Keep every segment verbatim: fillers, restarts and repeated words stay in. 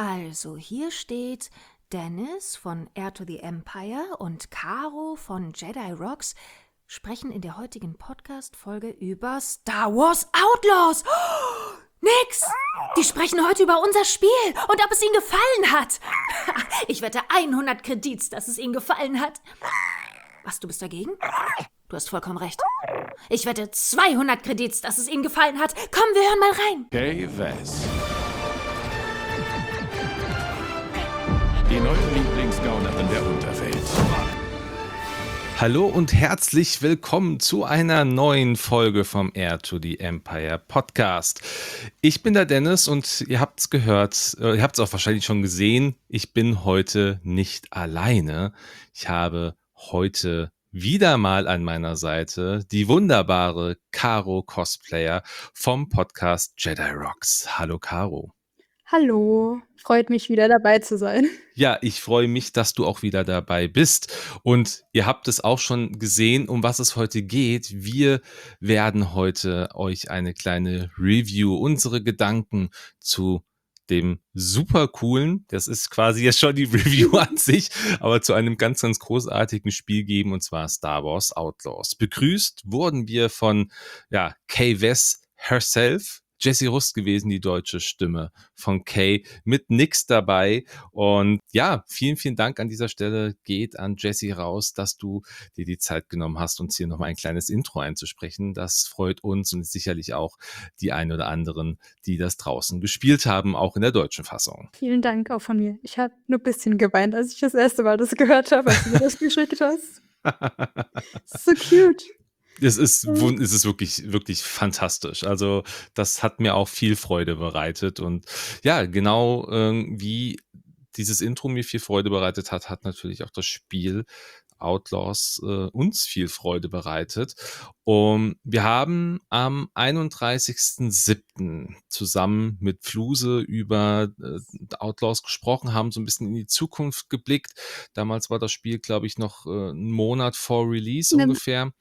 Also, hier steht, Dennis von Heir to the Empire und Caro von Jedi Rocks sprechen in der heutigen Podcast-Folge über Star Wars Outlaws. Oh, nix! Die sprechen heute über unser Spiel und ob es ihnen gefallen hat. Ich wette hundert Kredits, dass es ihnen gefallen hat. Was, du bist dagegen? Du hast vollkommen recht. Ich wette zweihundert Kredits, dass es ihnen gefallen hat. Komm, wir hören mal rein. Kay Vess. Die neue Lieblingsgaunerin der Unterwelt. Hallo und herzlich willkommen zu einer neuen Folge vom Heir to the Empire Podcast. Ich bin der Dennis und ihr habt es gehört, äh, ihr habt es auch wahrscheinlich schon gesehen, ich bin heute nicht alleine. Ich habe heute wieder mal an meiner Seite die wunderbare Caro Cosplayer vom Podcast Jedi Rocks. Hallo Caro. Hallo, freut mich wieder dabei zu sein. Ja, ich freue mich, dass du auch wieder dabei bist. Und ihr habt es auch schon gesehen, um was es heute geht. Wir werden heute euch eine kleine Review, unsere Gedanken zu dem super coolen, das ist quasi jetzt schon die Review an sich, aber zu einem ganz, ganz großartigen Spiel geben, und zwar Star Wars Outlaws. Begrüßt wurden wir von ja, Kay Vess herself, Jessie Rust gewesen, die deutsche Stimme von Kay, mit Nix dabei. Und ja, vielen, vielen Dank an dieser Stelle geht an Jessie raus, dass du dir die Zeit genommen hast, uns hier nochmal ein kleines Intro einzusprechen. Das freut uns und sicherlich auch die ein oder anderen, die das draußen gespielt haben, auch in der deutschen Fassung. Vielen Dank auch von mir. Ich habe nur ein bisschen geweint, als ich das erste Mal das gehört habe, als du mir das geschickt hast. So cute. Es ist, es ist wirklich, wirklich fantastisch. Also das hat mir auch viel Freude bereitet. Und ja, genau äh, wie dieses Intro mir viel Freude bereitet hat, hat natürlich auch das Spiel Outlaws äh, uns viel Freude bereitet. Und wir haben am einunddreißigsten siebten zusammen mit Fluse über äh, Outlaws gesprochen, haben so ein bisschen in die Zukunft geblickt. Damals war das Spiel, glaube ich, noch äh, einen Monat vor Release Ne- ungefähr.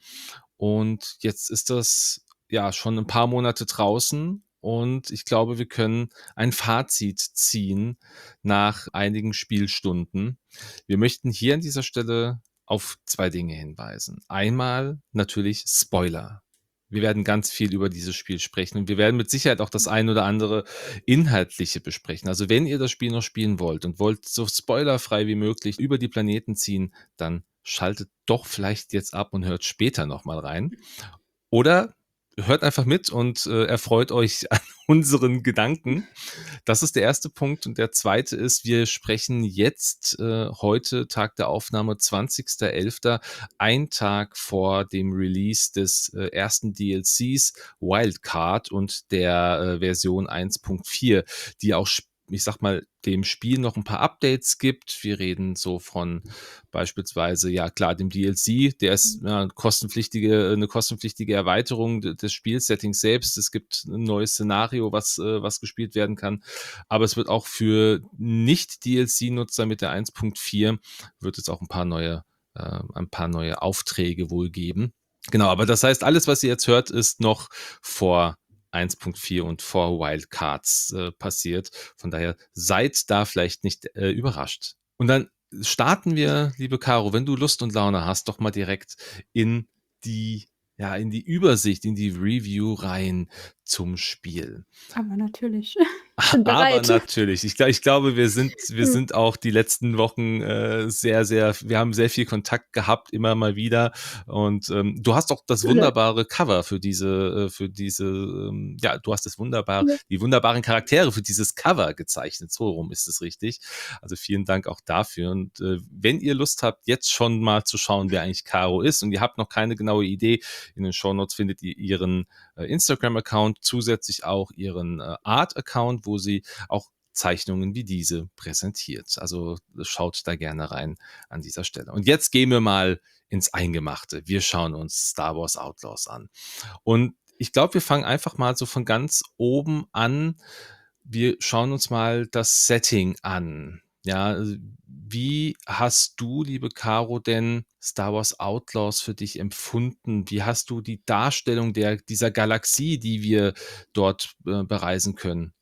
Und jetzt ist das ja schon ein paar Monate draußen. Und ich glaube, wir können ein Fazit ziehen nach einigen Spielstunden. Wir möchten hier an dieser Stelle auf zwei Dinge hinweisen. Einmal natürlich Spoiler. Wir werden ganz viel über dieses Spiel sprechen und wir werden mit Sicherheit auch das ein oder andere Inhaltliche besprechen. Also wenn ihr das Spiel noch spielen wollt und wollt so spoilerfrei wie möglich über die Planeten ziehen, dann schaltet doch vielleicht jetzt ab und hört später nochmal rein. Oder hört einfach mit und äh, erfreut euch an unseren Gedanken. Das ist der erste Punkt. Und der zweite ist, wir sprechen jetzt äh, heute, Tag der Aufnahme, zwanzigster elfter, ein Tag vor dem Release des äh, ersten D L Cs Wildcard und der äh, Version eins Punkt vier, die auch ich sag mal, dem Spiel noch ein paar Updates gibt. Wir reden so von beispielsweise, ja klar, dem D L C, der ist ja, kostenpflichtige, eine kostenpflichtige Erweiterung des Spielsettings selbst. Es gibt ein neues Szenario, was, was gespielt werden kann. Aber es wird auch für Nicht-D L C-Nutzer mit der eins Punkt vier wird es auch ein paar neue, äh, ein paar neue Aufträge wohl geben. Genau, aber das heißt, alles, was ihr jetzt hört, ist noch vor eins Punkt vier und vor Wildcards äh, passiert. Von daher seid da vielleicht nicht äh, überrascht. Und dann starten wir, liebe Caro, wenn du Lust und Laune hast, doch mal direkt in die, ja, in die Übersicht, in die Review rein zum Spiel. Aber natürlich. Ich bin Aber bereit. natürlich. Ich, glaub, ich glaube, wir sind, wir sind auch die letzten Wochen äh, sehr, sehr, wir haben sehr viel Kontakt gehabt, immer mal wieder. Und ähm, du hast auch das wunderbare Cover für diese, äh, für diese, ähm, ja, du hast das wunderbar, Ja. die wunderbaren Charaktere für dieses Cover gezeichnet. So rum ist es richtig. Also vielen Dank auch dafür. Und äh, wenn ihr Lust habt, jetzt schon mal zu schauen, wer eigentlich Caro ist und ihr habt noch keine genaue Idee, in den Shownotes findet ihr ihren äh, Instagram-Account, zusätzlich auch ihren äh, Art-Account, wo sie auch Zeichnungen wie diese präsentiert. Also schaut da gerne rein an dieser Stelle. Und jetzt gehen wir mal ins Eingemachte. Wir schauen uns Star Wars Outlaws an. Und ich glaube, wir fangen einfach mal so von ganz oben an. Wir schauen uns mal das Setting an. Ja, wie hast du, liebe Caro, denn Star Wars Outlaws für dich empfunden? Wie hast du die Darstellung der, dieser Galaxie, die wir dort äh, bereisen können,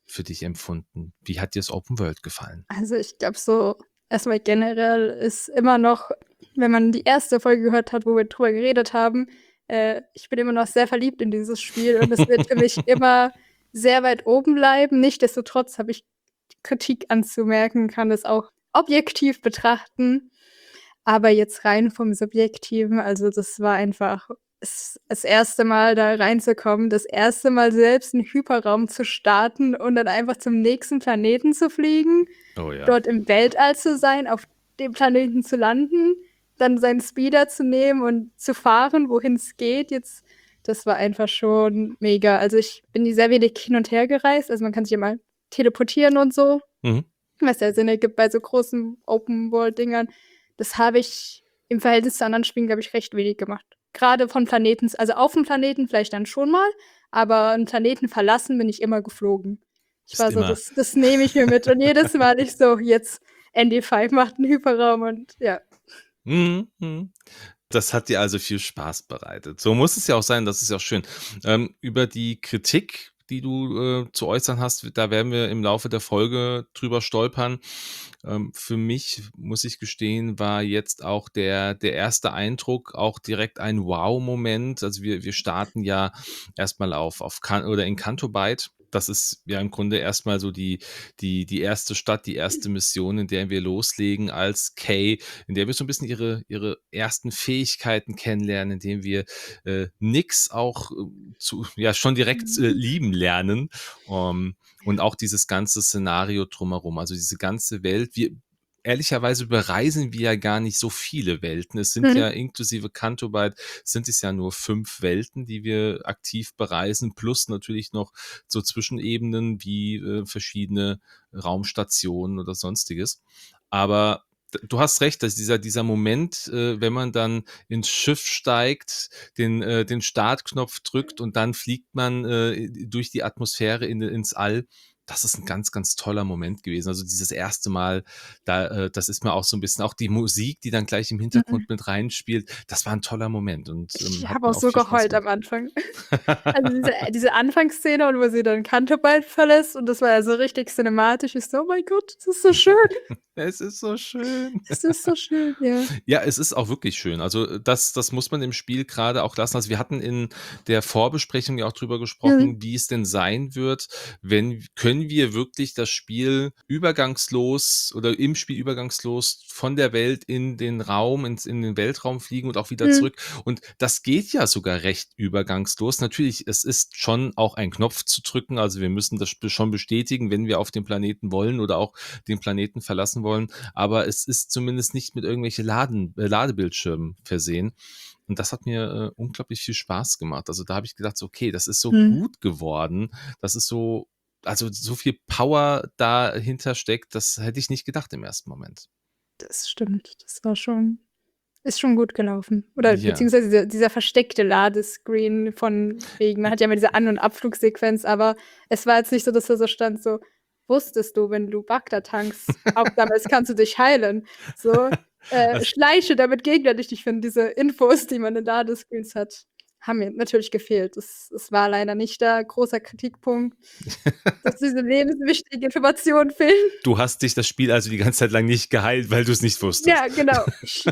für dich empfunden? Wie hat dir das Open World gefallen? Also ich glaube so, erstmal generell ist immer noch, wenn man die erste Folge gehört hat, wo wir drüber geredet haben, äh, ich bin immer noch sehr verliebt in dieses Spiel und es wird für mich immer sehr weit oben bleiben. Nichtsdestotrotz habe ich Kritik anzumerken, kann es auch objektiv betrachten. Aber jetzt rein vom Subjektiven, also das war einfach es, das erste Mal da reinzukommen, das erste Mal selbst einen Hyperraum zu starten und dann einfach zum nächsten Planeten zu fliegen, Oh ja. dort im Weltall zu sein, auf dem Planeten zu landen, dann seinen Speeder zu nehmen und zu fahren, wohin es geht. Jetzt, das war einfach schon mega. Also ich bin sehr wenig hin und her gereist, also man kann sich ja mal teleportieren und so, Mhm. was ja Sinn ergibt bei so großen Open-World-Dingern. Das habe ich im Verhältnis zu anderen Spielen, glaube ich, recht wenig gemacht. Gerade von Planeten, also auf dem Planeten vielleicht dann schon mal, aber einen Planeten verlassen bin ich immer geflogen. Ich Ist war so, immer. das, das nehme ich mir mit. Und jedes Mal ich so, jetzt N D fünf macht einen Hyperraum und ja. Mhm, mhm. Das hat dir also viel Spaß bereitet. So muss es ja auch sein, das ist ja auch schön. Ähm, über die Kritik, die du äh, zu äußern hast, da werden wir im Laufe der Folge drüber stolpern. Ähm, für mich, muss ich gestehen, war jetzt auch der, der erste Eindruck auch direkt ein Wow-Moment. Also wir, wir starten ja erstmal auf, auf Kan- oder in Cantobite. Das ist ja im Grunde erstmal so die, die, die erste Stadt, die erste Mission, in der wir loslegen als Kay, in der wir so ein bisschen ihre, ihre ersten Fähigkeiten kennenlernen, in dem wir äh, Nyx auch äh, zu, ja, schon direkt äh, lieben lernen. Um, und auch dieses ganze Szenario drumherum, also diese ganze Welt. Wir, ehrlicherweise bereisen wir ja gar nicht so viele Welten. Es sind Mhm. ja inklusive Cantobite sind es ja nur fünf Welten, die wir aktiv bereisen, plus natürlich noch so Zwischenebenen wie äh, verschiedene Raumstationen oder sonstiges. Aber d- du hast recht, dass dieser, dieser Moment, äh, wenn man dann ins Schiff steigt, den, äh, den Startknopf drückt und dann fliegt man äh, durch die Atmosphäre in, ins All, das ist ein ganz, ganz toller Moment gewesen. Also dieses erste Mal, da, äh, das ist mir auch so ein bisschen, auch die Musik, die dann gleich im Hintergrund Mhm. mit reinspielt, das war ein toller Moment und ähm, Ich hat habe mir auch auch so viel Spaß geheult am gemacht. Anfang. Also diese, diese Anfangsszene, und wo sie dann Cantobite verlässt und das war ja so richtig cinematisch. Ich so, oh mein Gott, das ist so schön. Es ist so schön. Es ist so schön, ja. Ja, es ist auch wirklich schön. Also äh, das, das muss man im Spiel gerade auch lassen. Also wir hatten in der Vorbesprechung ja auch drüber Mhm. gesprochen, wie es denn sein wird, wenn können wir wirklich das Spiel übergangslos oder im Spiel übergangslos von der Welt in den Raum, ins, in den Weltraum fliegen und auch wieder Mhm. zurück. Und das geht ja sogar recht übergangslos. Natürlich, es ist schon auch ein Knopf zu drücken. Also wir müssen das schon bestätigen, wenn wir auf den Planeten wollen oder auch den Planeten verlassen wollen. Aber es ist zumindest nicht mit irgendwelchen Laden, äh, Ladebildschirmen versehen. Und das hat mir äh, unglaublich viel Spaß gemacht. Also da habe ich gedacht, so, okay, das ist so Mhm. gut geworden. Das ist so, also so viel Power dahinter steckt, das hätte ich nicht gedacht im ersten Moment. Das stimmt. Das war schon, ist schon gut gelaufen. Oder Ja. beziehungsweise dieser, dieser versteckte Ladescreen von wegen, man hat ja immer diese An- und Abflugsequenz, aber es war jetzt nicht so, dass da so stand, so, wusstest du, wenn du Bagdad tankst, aufsammelst, kannst du dich heilen. So, äh, Also, schleiche, damit Gegner dich nicht finden. Diese Infos, die man in Ladescreens hat, haben mir natürlich gefehlt. Das, das war leider nicht da. Großer Kritikpunkt, dass diese lebenswichtigen Informationen fehlen. du hast dich das Spiel also die ganze Zeit lang nicht geheilt, weil du es nicht wusstest. Ja, genau. Shit.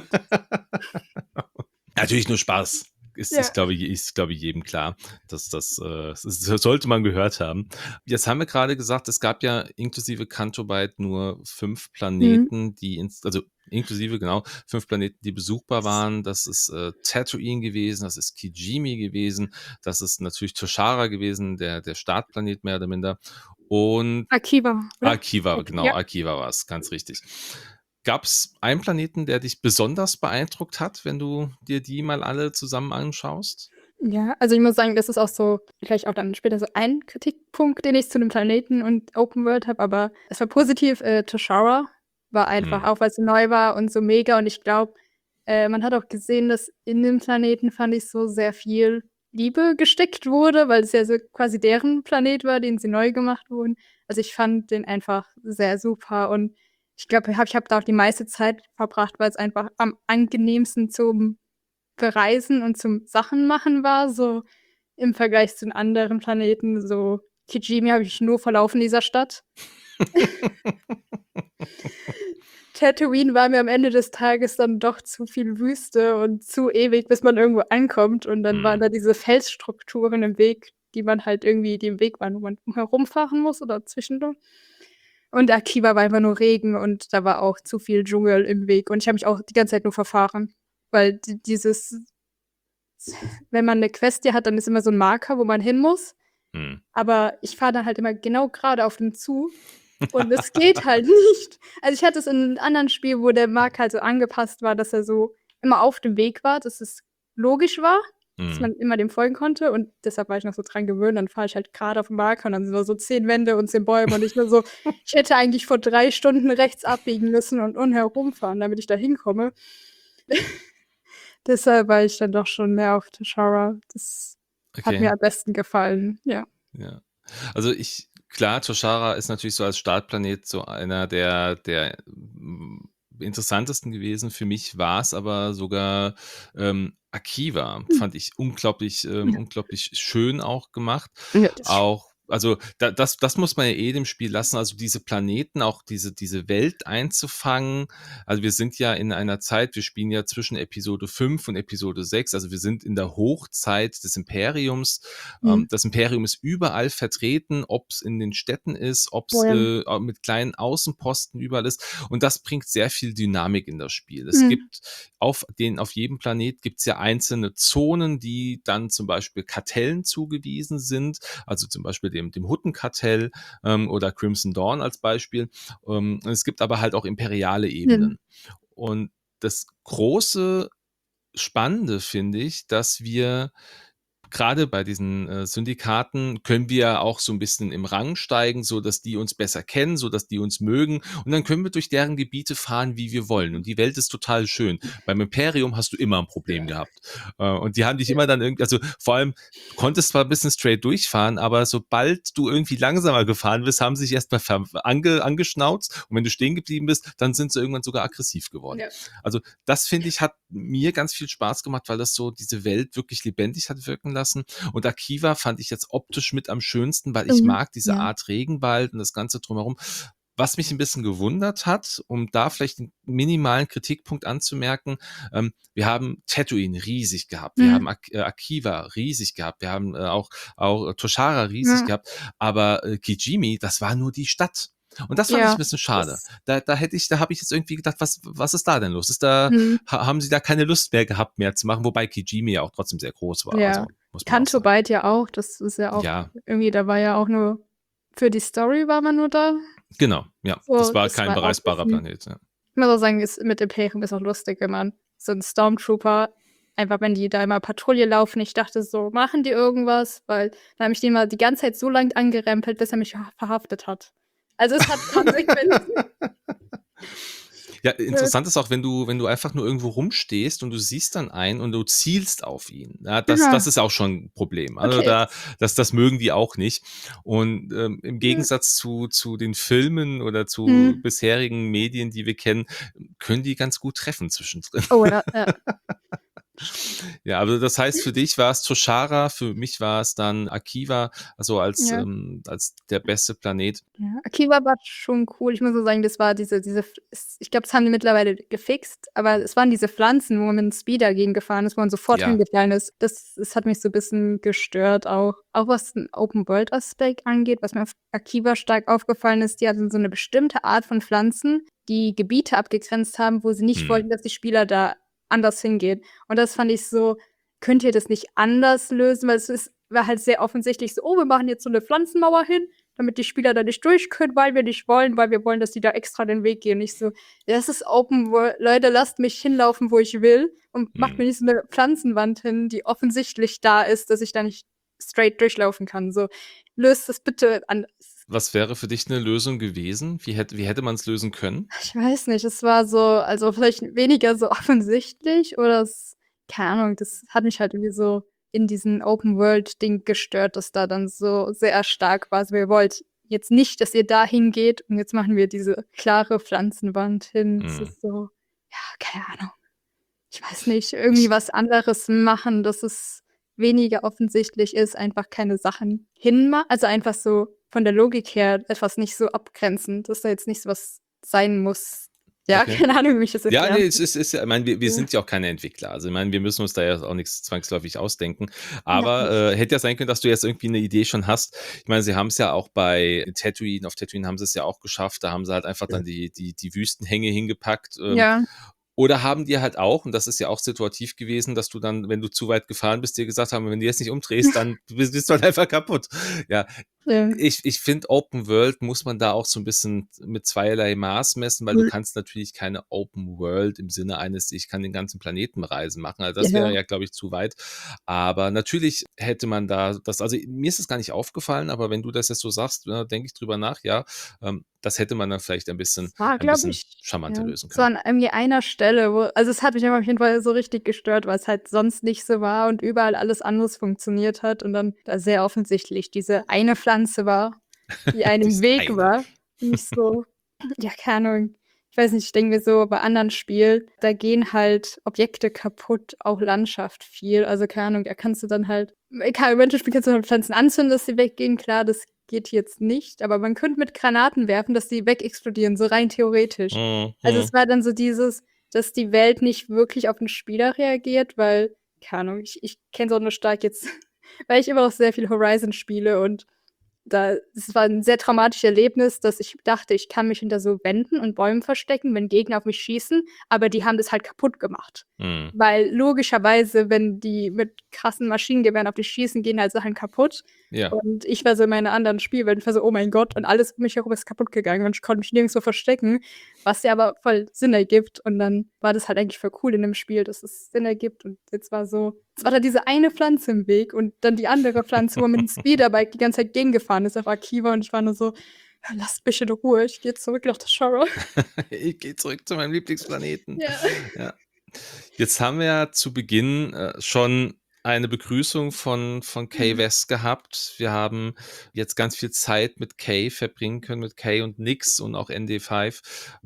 Natürlich nur Spaß. Ist, Ja. ist, glaube ich, ist, glaube ich, jedem klar. dass das, äh, das sollte man gehört haben. Jetzt haben wir gerade gesagt, es gab ja inklusive Cantobite nur fünf Mhm. Planeten, die, ins, also inklusive, genau, fünf Planeten, die besuchbar waren. Das ist äh, Tatooine gewesen, das ist Kijimi gewesen, das ist natürlich Toshara gewesen, der, der Startplanet mehr oder minder. Und Akiva, oder? Akiva, Ak genau, ja. Akiva war es, ganz richtig. Gab es einen Planeten, der dich besonders beeindruckt hat, wenn du dir die mal alle zusammen anschaust? Ja, also ich muss sagen, das ist auch so vielleicht auch dann später so ein Kritikpunkt, den ich zu dem Planeten und Open World habe, aber es war positiv. Äh, Toshara war einfach, Mhm. auch weil es neu war und so mega und ich glaube, äh, man hat auch gesehen, dass in dem Planeten, fand ich, so sehr viel Liebe gesteckt wurde, weil es ja so quasi deren Planet war, den sie neu gemacht wurden. Also ich fand den einfach sehr super und ich glaube, ich habe ich habe da auch die meiste Zeit verbracht, weil es einfach am angenehmsten zum Bereisen und zum Sachen machen war, so im Vergleich zu den anderen Planeten, so Kijimi habe ich nur verlaufen in dieser Stadt. Tatooine war mir am Ende des Tages dann doch zu viel Wüste und zu ewig, bis man irgendwo ankommt. Und dann waren Mhm. da diese Felsstrukturen im Weg, die man halt irgendwie dem Weg waren, wo man herumfahren muss oder zwischendurch. Und Akiva war einfach nur Regen und da war auch zu viel Dschungel im Weg. Und ich habe mich auch die ganze Zeit nur verfahren. Weil di- dieses, wenn man eine Quest hier hat, dann ist immer so ein Marker, wo man hin muss. Mhm. Aber ich fahre dann halt immer genau gerade auf den zu. Und es geht halt nicht. Also ich hatte es in einem anderen Spiel, wo der Marker halt so angepasst war, dass er so immer auf dem Weg war, dass es logisch war, dass Mhm. man immer dem folgen konnte. Und deshalb war ich noch so dran gewöhnt. Dann fahre ich halt gerade auf den Marker und dann sind da so zehn Wände und zehn Bäume. Und ich nur so, ich hätte eigentlich vor drei Stunden rechts abbiegen müssen und unherum fahren, damit ich da hinkomme. Deshalb war ich dann doch schon mehr auf Toshara. Das hat mir Okay. am besten gefallen. Ja. Ja. Also ich, klar, Toshara ist natürlich so als Startplanet so einer der, der mm, interessantesten gewesen. Für mich war es aber sogar ähm, Akiva, Hm. fand ich unglaublich, ähm, Ja. unglaublich schön auch gemacht. Ja, das Auch, also da, das, das muss man ja eh dem Spiel lassen, also diese Planeten, auch diese, diese Welt einzufangen. Also wir sind ja in einer Zeit, wir spielen ja zwischen Episode fünf und Episode sechs, also wir sind in der Hochzeit des Imperiums. Mhm. Ähm, das Imperium ist überall vertreten, ob es in den Städten ist, ob es Oh ja. äh, auch mit kleinen Außenposten überall ist. Und das bringt sehr viel Dynamik in das Spiel. Es Mhm. gibt auf den, auf jedem Planet gibt es ja einzelne Zonen, die dann zum Beispiel Kartellen zugewiesen sind, also zum Beispiel dem, dem Huttenkartell ähm, oder Crimson Dawn als Beispiel. Ähm, es gibt aber halt auch imperiale Mhm. Ebenen. Und das große Spannende finde ich, dass wir gerade bei diesen äh, Syndikaten können wir auch so ein bisschen im Rang steigen, so dass die uns besser kennen, so dass die uns mögen. Und dann können wir durch deren Gebiete fahren, wie wir wollen. Und die Welt ist total schön. Beim Imperium hast du immer ein Problem gehabt. Äh, und die haben dich Ja. immer dann irgendwie, also vor allem, du konntest zwar ein bisschen straight durchfahren, aber sobald du irgendwie langsamer gefahren bist, haben sie sich erstmal ver- ange, angeschnauzt. Und wenn du stehen geblieben bist, dann sind sie irgendwann sogar aggressiv geworden. Ja. Also das finde ich, hat mir ganz viel Spaß gemacht, weil das so diese Welt wirklich lebendig hat wirken lassen. Und Akiva fand ich jetzt optisch mit am schönsten, weil ich Mhm. mag diese Ja. Art Regenwald und das Ganze drumherum. Was mich ein bisschen gewundert hat, um da vielleicht einen minimalen Kritikpunkt anzumerken, ähm, wir haben Tatooine riesig gehabt, wir Mhm. haben Ak äh, Akiva riesig gehabt, wir haben äh, auch, auch Toshara riesig Ja. gehabt, aber äh, Kijimi, das war nur die Stadt. Und das fand ich Ja. ein bisschen schade. Das, Da, da hätte ich, da habe ich jetzt irgendwie gedacht, was, was ist da denn los? Ist da, mhm. ha, haben sie da keine Lust mehr gehabt, mehr zu machen? Wobei Kijimi ja auch trotzdem sehr groß war. Ja. Also muss man auch Kanto sagen. Bite ja auch. Das ist ja auch Ja, irgendwie, da war ja auch nur für die Story war man nur da. genau. Ja, das So, war das kein war auch ein bereisbarer bisschen, Planet. Ja. ich muss auch sagen, ist, mit Imperium ist auch lustig, wenn man so ein Stormtrooper, einfach wenn die da immer Patrouille laufen, ich dachte so, machen die irgendwas? Weil dann habe ich den mal die ganze Zeit so lang angerempelt, bis er mich ver- verhaftet hat. Also es hat Konsequenzen. Ja, Äh, interessant ist auch, wenn du, wenn du einfach nur irgendwo rumstehst und du siehst dann einen und du zielst auf ihn. Ja, das, Ja, das ist auch schon ein Problem. Also okay. da, Das, das, das mögen die auch nicht. Und ähm, im ja. Gegensatz zu, zu den Filmen oder zu Hm. bisherigen Medien, die wir kennen, können die ganz gut treffen zwischendrin. Oh, da, ja. Ja, also das heißt, für dich war es Toshara, für mich war es dann Akiva, also als, Ja. ähm, als der beste Planet. Ja, Akiva war schon cool. Ich muss so sagen, das war diese, diese, es- ich glaube, das haben die mittlerweile gefixt, aber es waren diese Pflanzen, wo man mit dem Speeder gegen gefahren ist, wo man sofort Ja. hingefallen ist. Das, das hat mich so ein bisschen gestört auch. Auch was den Open-World-Aspekt angeht, was mir auf Akiva stark aufgefallen ist, die hatten so eine bestimmte Art von Pflanzen, die Gebiete abgegrenzt haben, wo sie nicht Hm. wollten, dass die Spieler da anders hingehen. Und das fand ich so, könnt ihr das nicht anders lösen? Weil es ist, war halt sehr offensichtlich so, oh, wir machen jetzt so eine Pflanzenmauer hin, damit die Spieler da nicht durch können, weil wir nicht wollen, weil wir wollen, dass die da extra den Weg gehen. Nicht so, das ist Open World, Leute, lasst mich hinlaufen, wo ich will und macht Hm. mir nicht so eine Pflanzenwand hin, die offensichtlich da ist, dass ich da nicht straight durchlaufen kann. So, löst das bitte anders. Was wäre für dich eine Lösung gewesen? Wie hätte, wie hätte man es lösen können? Ich weiß nicht, es war so, also vielleicht weniger so offensichtlich oder es, keine Ahnung, das hat mich halt irgendwie so in diesen Open-World-Ding gestört, dass da dann so sehr stark war. Also wir wollten jetzt nicht, dass ihr da hingeht und jetzt machen wir diese klare Pflanzenwand hin. Es Hm. ist so, ja, keine Ahnung. Ich weiß nicht, irgendwie Ich, was anderes machen, dass es weniger offensichtlich ist, einfach keine Sachen hinmacht. Also einfach so von der Logik her etwas nicht so abgrenzend, dass da jetzt nicht so was sein muss. Ja, Okay. keine Ahnung, wie ich das Ja, erklären nee, es ist, ist ja, ich meine, wir, wir Ja. sind ja auch keine Entwickler. Also, ich meine, wir müssen uns da ja auch nichts zwangsläufig ausdenken. Noch Aber nicht. äh, hätte ja sein können, dass du jetzt irgendwie eine Idee schon hast. Ich meine, sie haben es ja auch bei Tatooine, auf Tatooine haben sie es ja auch geschafft. Da haben sie halt einfach dann die, die, die Wüstenhänge hingepackt. Ähm, Ja. Oder haben die halt auch, und das ist ja auch situativ gewesen, dass du dann, wenn du zu weit gefahren bist, dir gesagt haben, wenn du jetzt nicht umdrehst, dann bist, bist du halt einfach kaputt. Ja, Ja. ich, ich finde, Open World muss man da auch so ein bisschen mit zweierlei Maß messen, weil du Mhm. kannst natürlich keine Open World im Sinne eines, ich kann den ganzen Planeten bereisen machen. Also das Ja. wäre ja, glaube ich, zu weit. Aber natürlich hätte man da das, also mir ist es gar nicht aufgefallen, aber wenn du das jetzt so sagst, ja, denke ich drüber nach, ja, ähm, das hätte man dann vielleicht ein bisschen, Es war, ein glaube bisschen ich, charmanter ja, lösen so können. an irgendwie einer Stelle, wo, also es hat mich auf jeden Fall so richtig gestört, weil es halt sonst nicht so war und überall alles anderes funktioniert hat und dann da sehr offensichtlich diese eine Pflanze war, die einem im Diese Weg eine. war. Nicht so, ja, keine Ahnung. Ich weiß nicht, ich denke mir so, bei anderen Spielen, da gehen halt Objekte kaputt, auch Landschaft viel. Also keine Ahnung, da kannst du dann halt, egal, im Spiel kannst du halt Pflanzen anzünden, dass sie weggehen. Klar, das geht jetzt nicht, aber man könnte mit Granaten werfen, dass die wegexplodieren, so rein theoretisch. Mhm. Also es war dann so dieses, dass die Welt nicht wirklich auf den Spieler reagiert, weil, keine Ahnung, ich, ich kenne es auch nur stark jetzt, weil ich immer noch sehr viel Horizon spiele und da, es war ein sehr traumatisches Erlebnis, dass ich dachte, ich kann mich hinter so Wänden und Bäumen verstecken, wenn Gegner auf mich schießen, aber die haben das halt kaputt gemacht. Mhm. Weil logischerweise, wenn die mit krassen Maschinengewehren auf dich schießen, gehen halt Sachen kaputt. Ja. Und ich war so in meiner anderen Spielwelt, ich war so, oh mein Gott, und alles um mich herum ist kaputt gegangen und ich konnte mich nirgendwo verstecken, was ja aber voll Sinn ergibt. Und dann war das halt eigentlich voll cool in dem Spiel, dass es Sinn ergibt. Und jetzt war so, es war da diese eine Pflanze im Weg und dann die andere Pflanze, wo man mit dem Speederbike die ganze Zeit gegengefahren ist auf Akiva und ich war nur so, ja, lasst mich in Ruhe, ich gehe zurück nach der Shara. Ich gehe zurück zu meinem Lieblingsplaneten. Ja. Ja. Jetzt haben wir ja zu Beginn äh, schon eine Begrüßung von, von Kay Mhm. West gehabt. Wir haben jetzt ganz viel Zeit mit Kay verbringen können, mit Kay und Nix und auch N D fünf.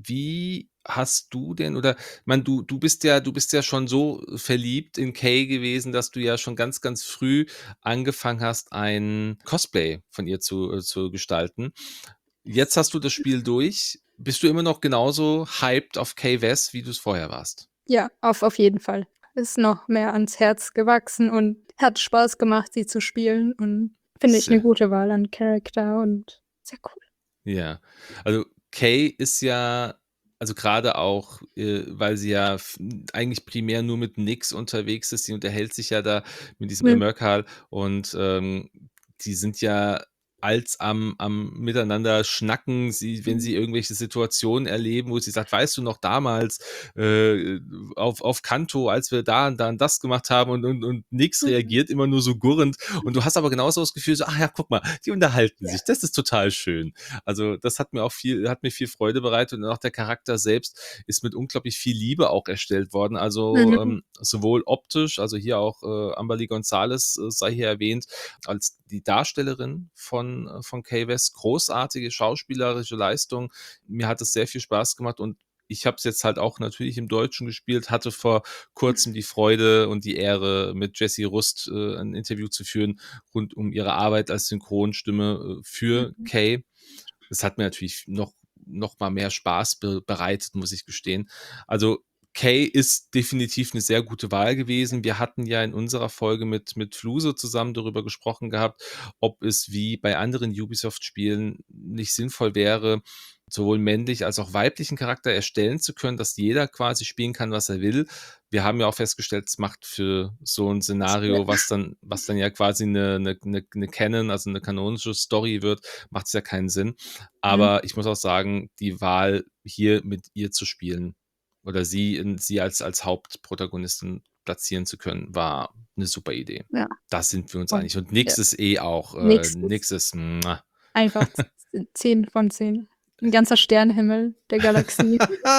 Wie hast du denn, oder, ich meine, du, du bist ja, du bist ja schon so verliebt in Kay gewesen, dass du ja schon ganz, ganz früh angefangen hast, ein Cosplay von ihr zu, äh, zu gestalten. Jetzt hast du das Spiel durch. Bist du immer noch genauso hyped auf Kay West, wie du es vorher warst? Ja, auf, auf jeden Fall. Ist noch mehr ans Herz gewachsen und hat Spaß gemacht, sie zu spielen und finde ich eine Sehr. gute Wahl an Charakter und sehr cool. Ja, also Kay ist ja, also gerade auch, äh, weil sie ja f- eigentlich primär nur mit Nix unterwegs ist, sie unterhält sich ja da mit diesem Mhm. Emerkal und ähm, die sind ja als am, am miteinander schnacken, sie, wenn sie irgendwelche Situationen erleben, wo sie sagt, weißt du noch damals äh, auf, auf Kanto, als wir da und da und das gemacht haben und, und, und Nix Mhm. reagiert immer nur so gurrend und du hast aber genauso das Gefühl, so, ach ja, guck mal, die unterhalten Ja. sich, das ist total schön. Also das hat mir auch viel, hat mir viel Freude bereitet und auch der Charakter selbst ist mit unglaublich viel Liebe auch erstellt worden. Also Mhm. ähm, sowohl optisch, also hier auch äh, Amberly Gonzalez äh, sei hier erwähnt, als die Darstellerin von, äh, von Kay West, großartige schauspielerische Leistung. Mir hat es sehr viel Spaß gemacht und ich habe es jetzt halt auch natürlich im Deutschen gespielt, hatte vor kurzem die Freude und die Ehre, mit Jessie Rust äh, ein Interview zu führen rund um ihre Arbeit als Synchronstimme äh, für Mhm. Kay. Das hat mir natürlich noch, noch mal mehr Spaß be bereitet, muss ich gestehen. Also Kay ist definitiv eine sehr gute Wahl gewesen. Wir hatten ja in unserer Folge mit, mit Fluse zusammen darüber gesprochen gehabt, ob es wie bei anderen Ubisoft-Spielen nicht sinnvoll wäre, sowohl männlich als auch weiblichen Charakter erstellen zu können, dass jeder quasi spielen kann, was er will. Wir haben ja auch festgestellt, es macht für so ein Szenario, was dann, was dann ja quasi eine, eine, eine, eine Canon, also eine kanonische Story wird, macht es ja keinen Sinn. Aber ich muss auch sagen, die Wahl hier mit ihr zu spielen oder sie, in, sie als, als Hauptprotagonistin platzieren zu können, war eine super Idee. Ja. Da sind wir uns Und einig. Und Nix ja. ist eh auch, äh, Nix ist Nix ist, mwah. einfach z- zehn von zehn. Ein ganzer Sternenhimmel der Galaxie.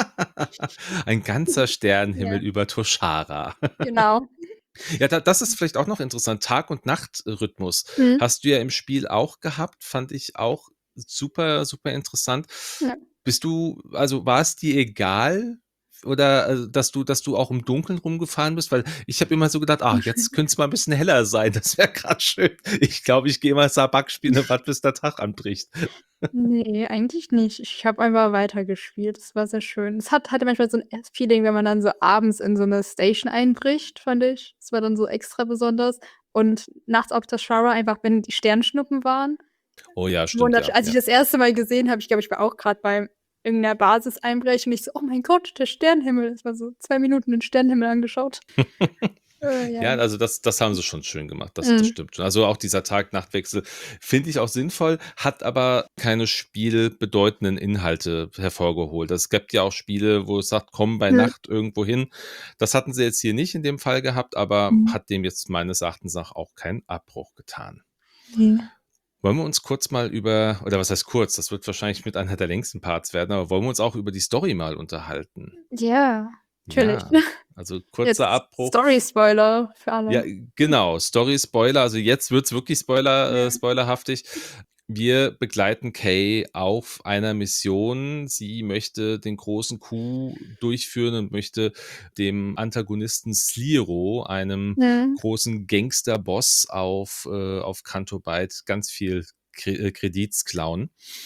Ein ganzer Sternenhimmel Ja, über Toshara. genau. Ja, da, das ist vielleicht auch noch interessant. Tag- und Nachtrhythmus Mhm. hast du ja im Spiel auch gehabt, fand ich auch super, super interessant. Ja. Bist du, also war es dir egal, oder äh, dass du, dass du auch im Dunkeln rumgefahren bist? Weil ich habe immer so gedacht, ah, jetzt könnte es mal ein bisschen heller sein. Das wäre gerade schön. Ich glaube, ich gehe mal Sabak spielen, und warte, bis der Tag anbricht. Nee, eigentlich nicht. Ich habe einfach weitergespielt. Das war sehr schön. Es hat hatte manchmal so ein Feeling, wenn man dann so abends in so eine Station einbricht, fand ich. Das war dann so extra besonders. Und nachts auf der Toshara einfach, wenn die Sternschnuppen waren. Oh ja, stimmt, Wundersch ja. Als ich ja. das erste Mal gesehen habe, ich glaube, ich war auch gerade bei irgendeiner Basis einbrechen und ich so, oh mein Gott, der Sternenhimmel. Das war so zwei Minuten den Sternenhimmel angeschaut. Äh, Ja, ja. also das, das haben sie schon schön gemacht, das, das Mhm. stimmt schon. Also auch dieser Tag-Nacht-Wechsel finde ich auch sinnvoll, hat aber keine spielbedeutenden Inhalte hervorgeholt. Es gibt ja auch Spiele, wo es sagt, komm bei Mhm. Nacht irgendwo hin. Das hatten sie jetzt hier nicht in dem Fall gehabt, aber Mhm. hat dem jetzt meines Erachtens nach auch keinen Abbruch getan. Ne. Wollen wir uns kurz mal über, oder was heißt kurz, das wird wahrscheinlich mit einer der längsten Parts werden, aber wollen wir uns auch über die Story mal unterhalten? Ja, natürlich. Ja, also kurzer Jetzt Abbruch. Story-Spoiler für Ja, alle. genau. Story-Spoiler. Also jetzt wird's wirklich Spoiler, Ja. äh, spoilerhaftig. Wir begleiten Kay auf einer Mission. Sie möchte den großen Coup durchführen und möchte dem Antagonisten Sliro, einem Mhm. großen Gangster-Boss auf, äh, auf Canto Bight, ganz viel Kre äh, Kredits klauen.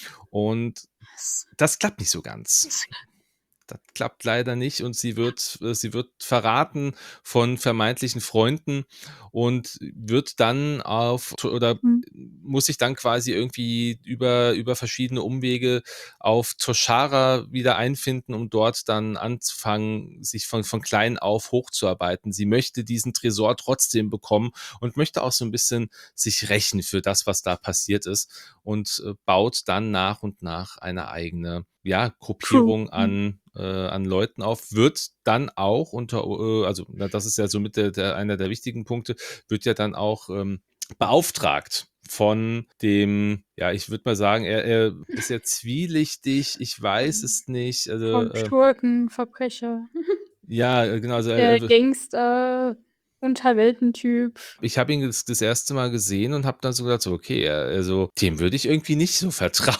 Und das klappt nicht so ganz. Das klappt leider nicht und sie wird, äh, sie wird verraten von vermeintlichen Freunden und wird dann auf oder Mhm. muss sich dann quasi irgendwie über, über verschiedene Umwege auf Toshara wieder einfinden, um dort dann anzufangen, sich von, von klein auf hochzuarbeiten. Sie möchte diesen Tresor trotzdem bekommen und möchte auch so ein bisschen sich rächen für das, was da passiert ist und äh, baut dann nach und nach eine eigene, ja, Gruppierung Crew. an, äh, an Leuten auf, wird dann auch unter, äh, also na, das ist ja somit der, der, einer der wichtigen Punkte, wird ja dann auch ähm, beauftragt von dem, ja, ich würde mal sagen, er, er ist ja zwielichtig, ich weiß es nicht, also Vom äh, Schurken, Verbrecher, ja, äh, genau, also er, der er, Gangster, Unterweltentyp. ich habe ihn das, das erste Mal gesehen und habe dann so gedacht, so, okay, er- also dem würde ich irgendwie nicht so vertrauen.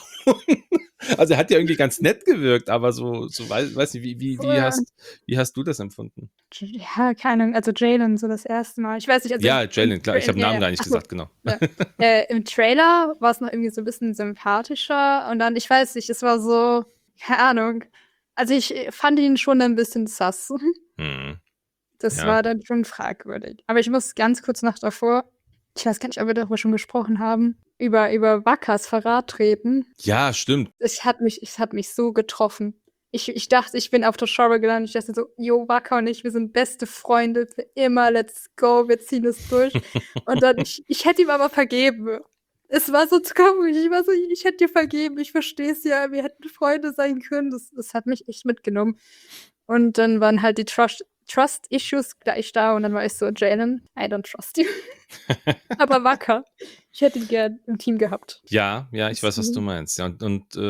Also er hat ja irgendwie ganz nett gewirkt, aber so, so weiß, weiß nicht, wie, wie, wie Äh, hast, wie hast du das empfunden? Ja, keine Ahnung, also Jalen so das erste Mal. Ich weiß nicht, also Ja, im Jalen, klar, Tra ich habe ja, Namen ja, gar nicht ach so, gesagt, genau. ja. Äh, im Trailer war's noch irgendwie so 'n bisschen sympathischer und dann ich weiß nicht, es war so, keine Ahnung. Also, ich, äh, fand ihn schon ein bisschen sus. Hm, Das ja. war dann schon fragwürdig. Aber ich muss ganz kurz noch davor ich weiß gar nicht, ob wir darüber schon gesprochen haben, über über Wackers Verrat treten. Ja, stimmt. Es hat mich es hat mich so getroffen. Ich ich dachte, ich bin auf Toshara gelandet. Ich dachte so: „Jo, Wacker und ich, wir sind beste Freunde für immer. Let's go, wir ziehen es durch.“ Und dann ich ich hätte ihm aber vergeben. Es war so traurig. Ich war so: „Ich hätte dir vergeben. Ich verstehe es ja. Wir hätten Freunde sein können.“ Das das hat mich echt mitgenommen. Und dann waren halt die Trust Trust Issues gleich da und dann war ich so: „Jalen, I don't trust you.“ Aber Wacker. Ich hätte ihn gern im Team gehabt. Ja, ja, ich weiß, was du Deswegen meinst. Ja, und, und äh,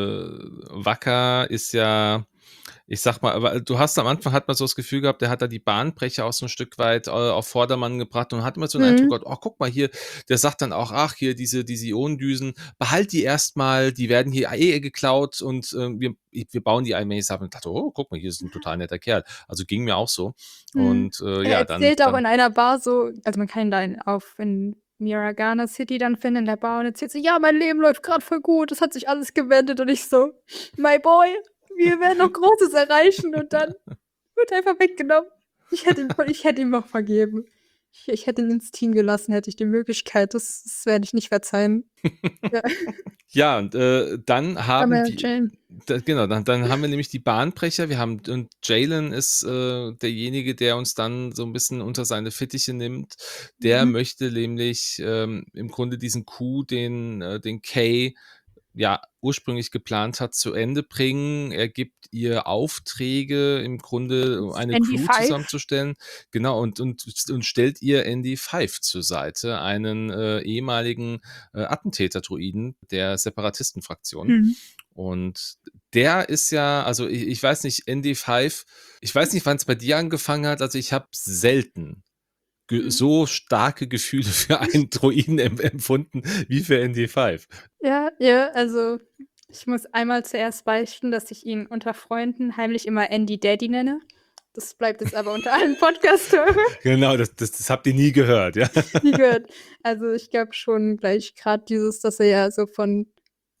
Wacker ist ja, ich sag mal, aber du hast am Anfang hat man so das Gefühl gehabt, der hat da die Bahnbrecher auch so ein Stück weit äh, auf Vordermann gebracht und hat immer so einen Eindruck mhm. gehabt, oh, guck mal hier, der sagt dann auch, ach, hier diese, diese Ionendüsen, behalt die erstmal, die werden hier eh geklaut und äh, wir, wir bauen die allmählich ab und dachte, oh, guck mal, hier ist ein total netter Kerl. Also ging mir auch so. Mhm. Und äh, Er ja, dann, erzählt auch dann in einer Bar so also, man kann ihn da in auf in Miragana City dann finden in der Bar und erzählt so: „Ja, mein Leben läuft grad voll gut. Es hat sich alles gewendet.“ Und ich so: „My boy, wir werden noch Großes erreichen“ und dann wird er einfach weggenommen. Ich hätte ihm voll ich hätte ihm auch vergeben. Ich ich hätte ihn ins Team gelassen, hätte ich die Möglichkeit. Das das werde ich nicht verzeihen. Ja, ja, und äh, dann haben aber wir, Jane da, genau, dann, dann haben wir nämlich die Bahnbrecher. Wir haben, und Jalen ist äh, derjenige, der uns dann so ein bisschen unter seine Fittiche nimmt. Der mhm. möchte nämlich ähm, im Grunde diesen Coup, den, äh, den Kay ja ursprünglich geplant hat, zu Ende bringen. Er gibt ihr Aufträge, im Grunde um Das eine Andy Crew Five. zusammenzustellen. Genau, und, und, und stellt ihr Andy Five zur Seite, einen äh, ehemaligen äh, Attentäter-Druiden der Separatistenfraktion. Mhm. Und der ist ja, also ich, ich weiß nicht, N D fünf, ich weiß nicht, wann es bei dir angefangen hat, also ich habe selten ge Mhm. so starke Gefühle für einen Druiden em empfunden wie für N D fünf. Ja, ja, also Ich muss einmal zuerst beichten, dass ich ihn unter Freunden heimlich immer Andy Daddy nenne. Das bleibt jetzt aber unter allen Podcast-Hörern. Genau, das, das, das habt ihr nie gehört, ja. Nie gehört. Also ich glaube schon gleich gerade dieses, dass er ja so von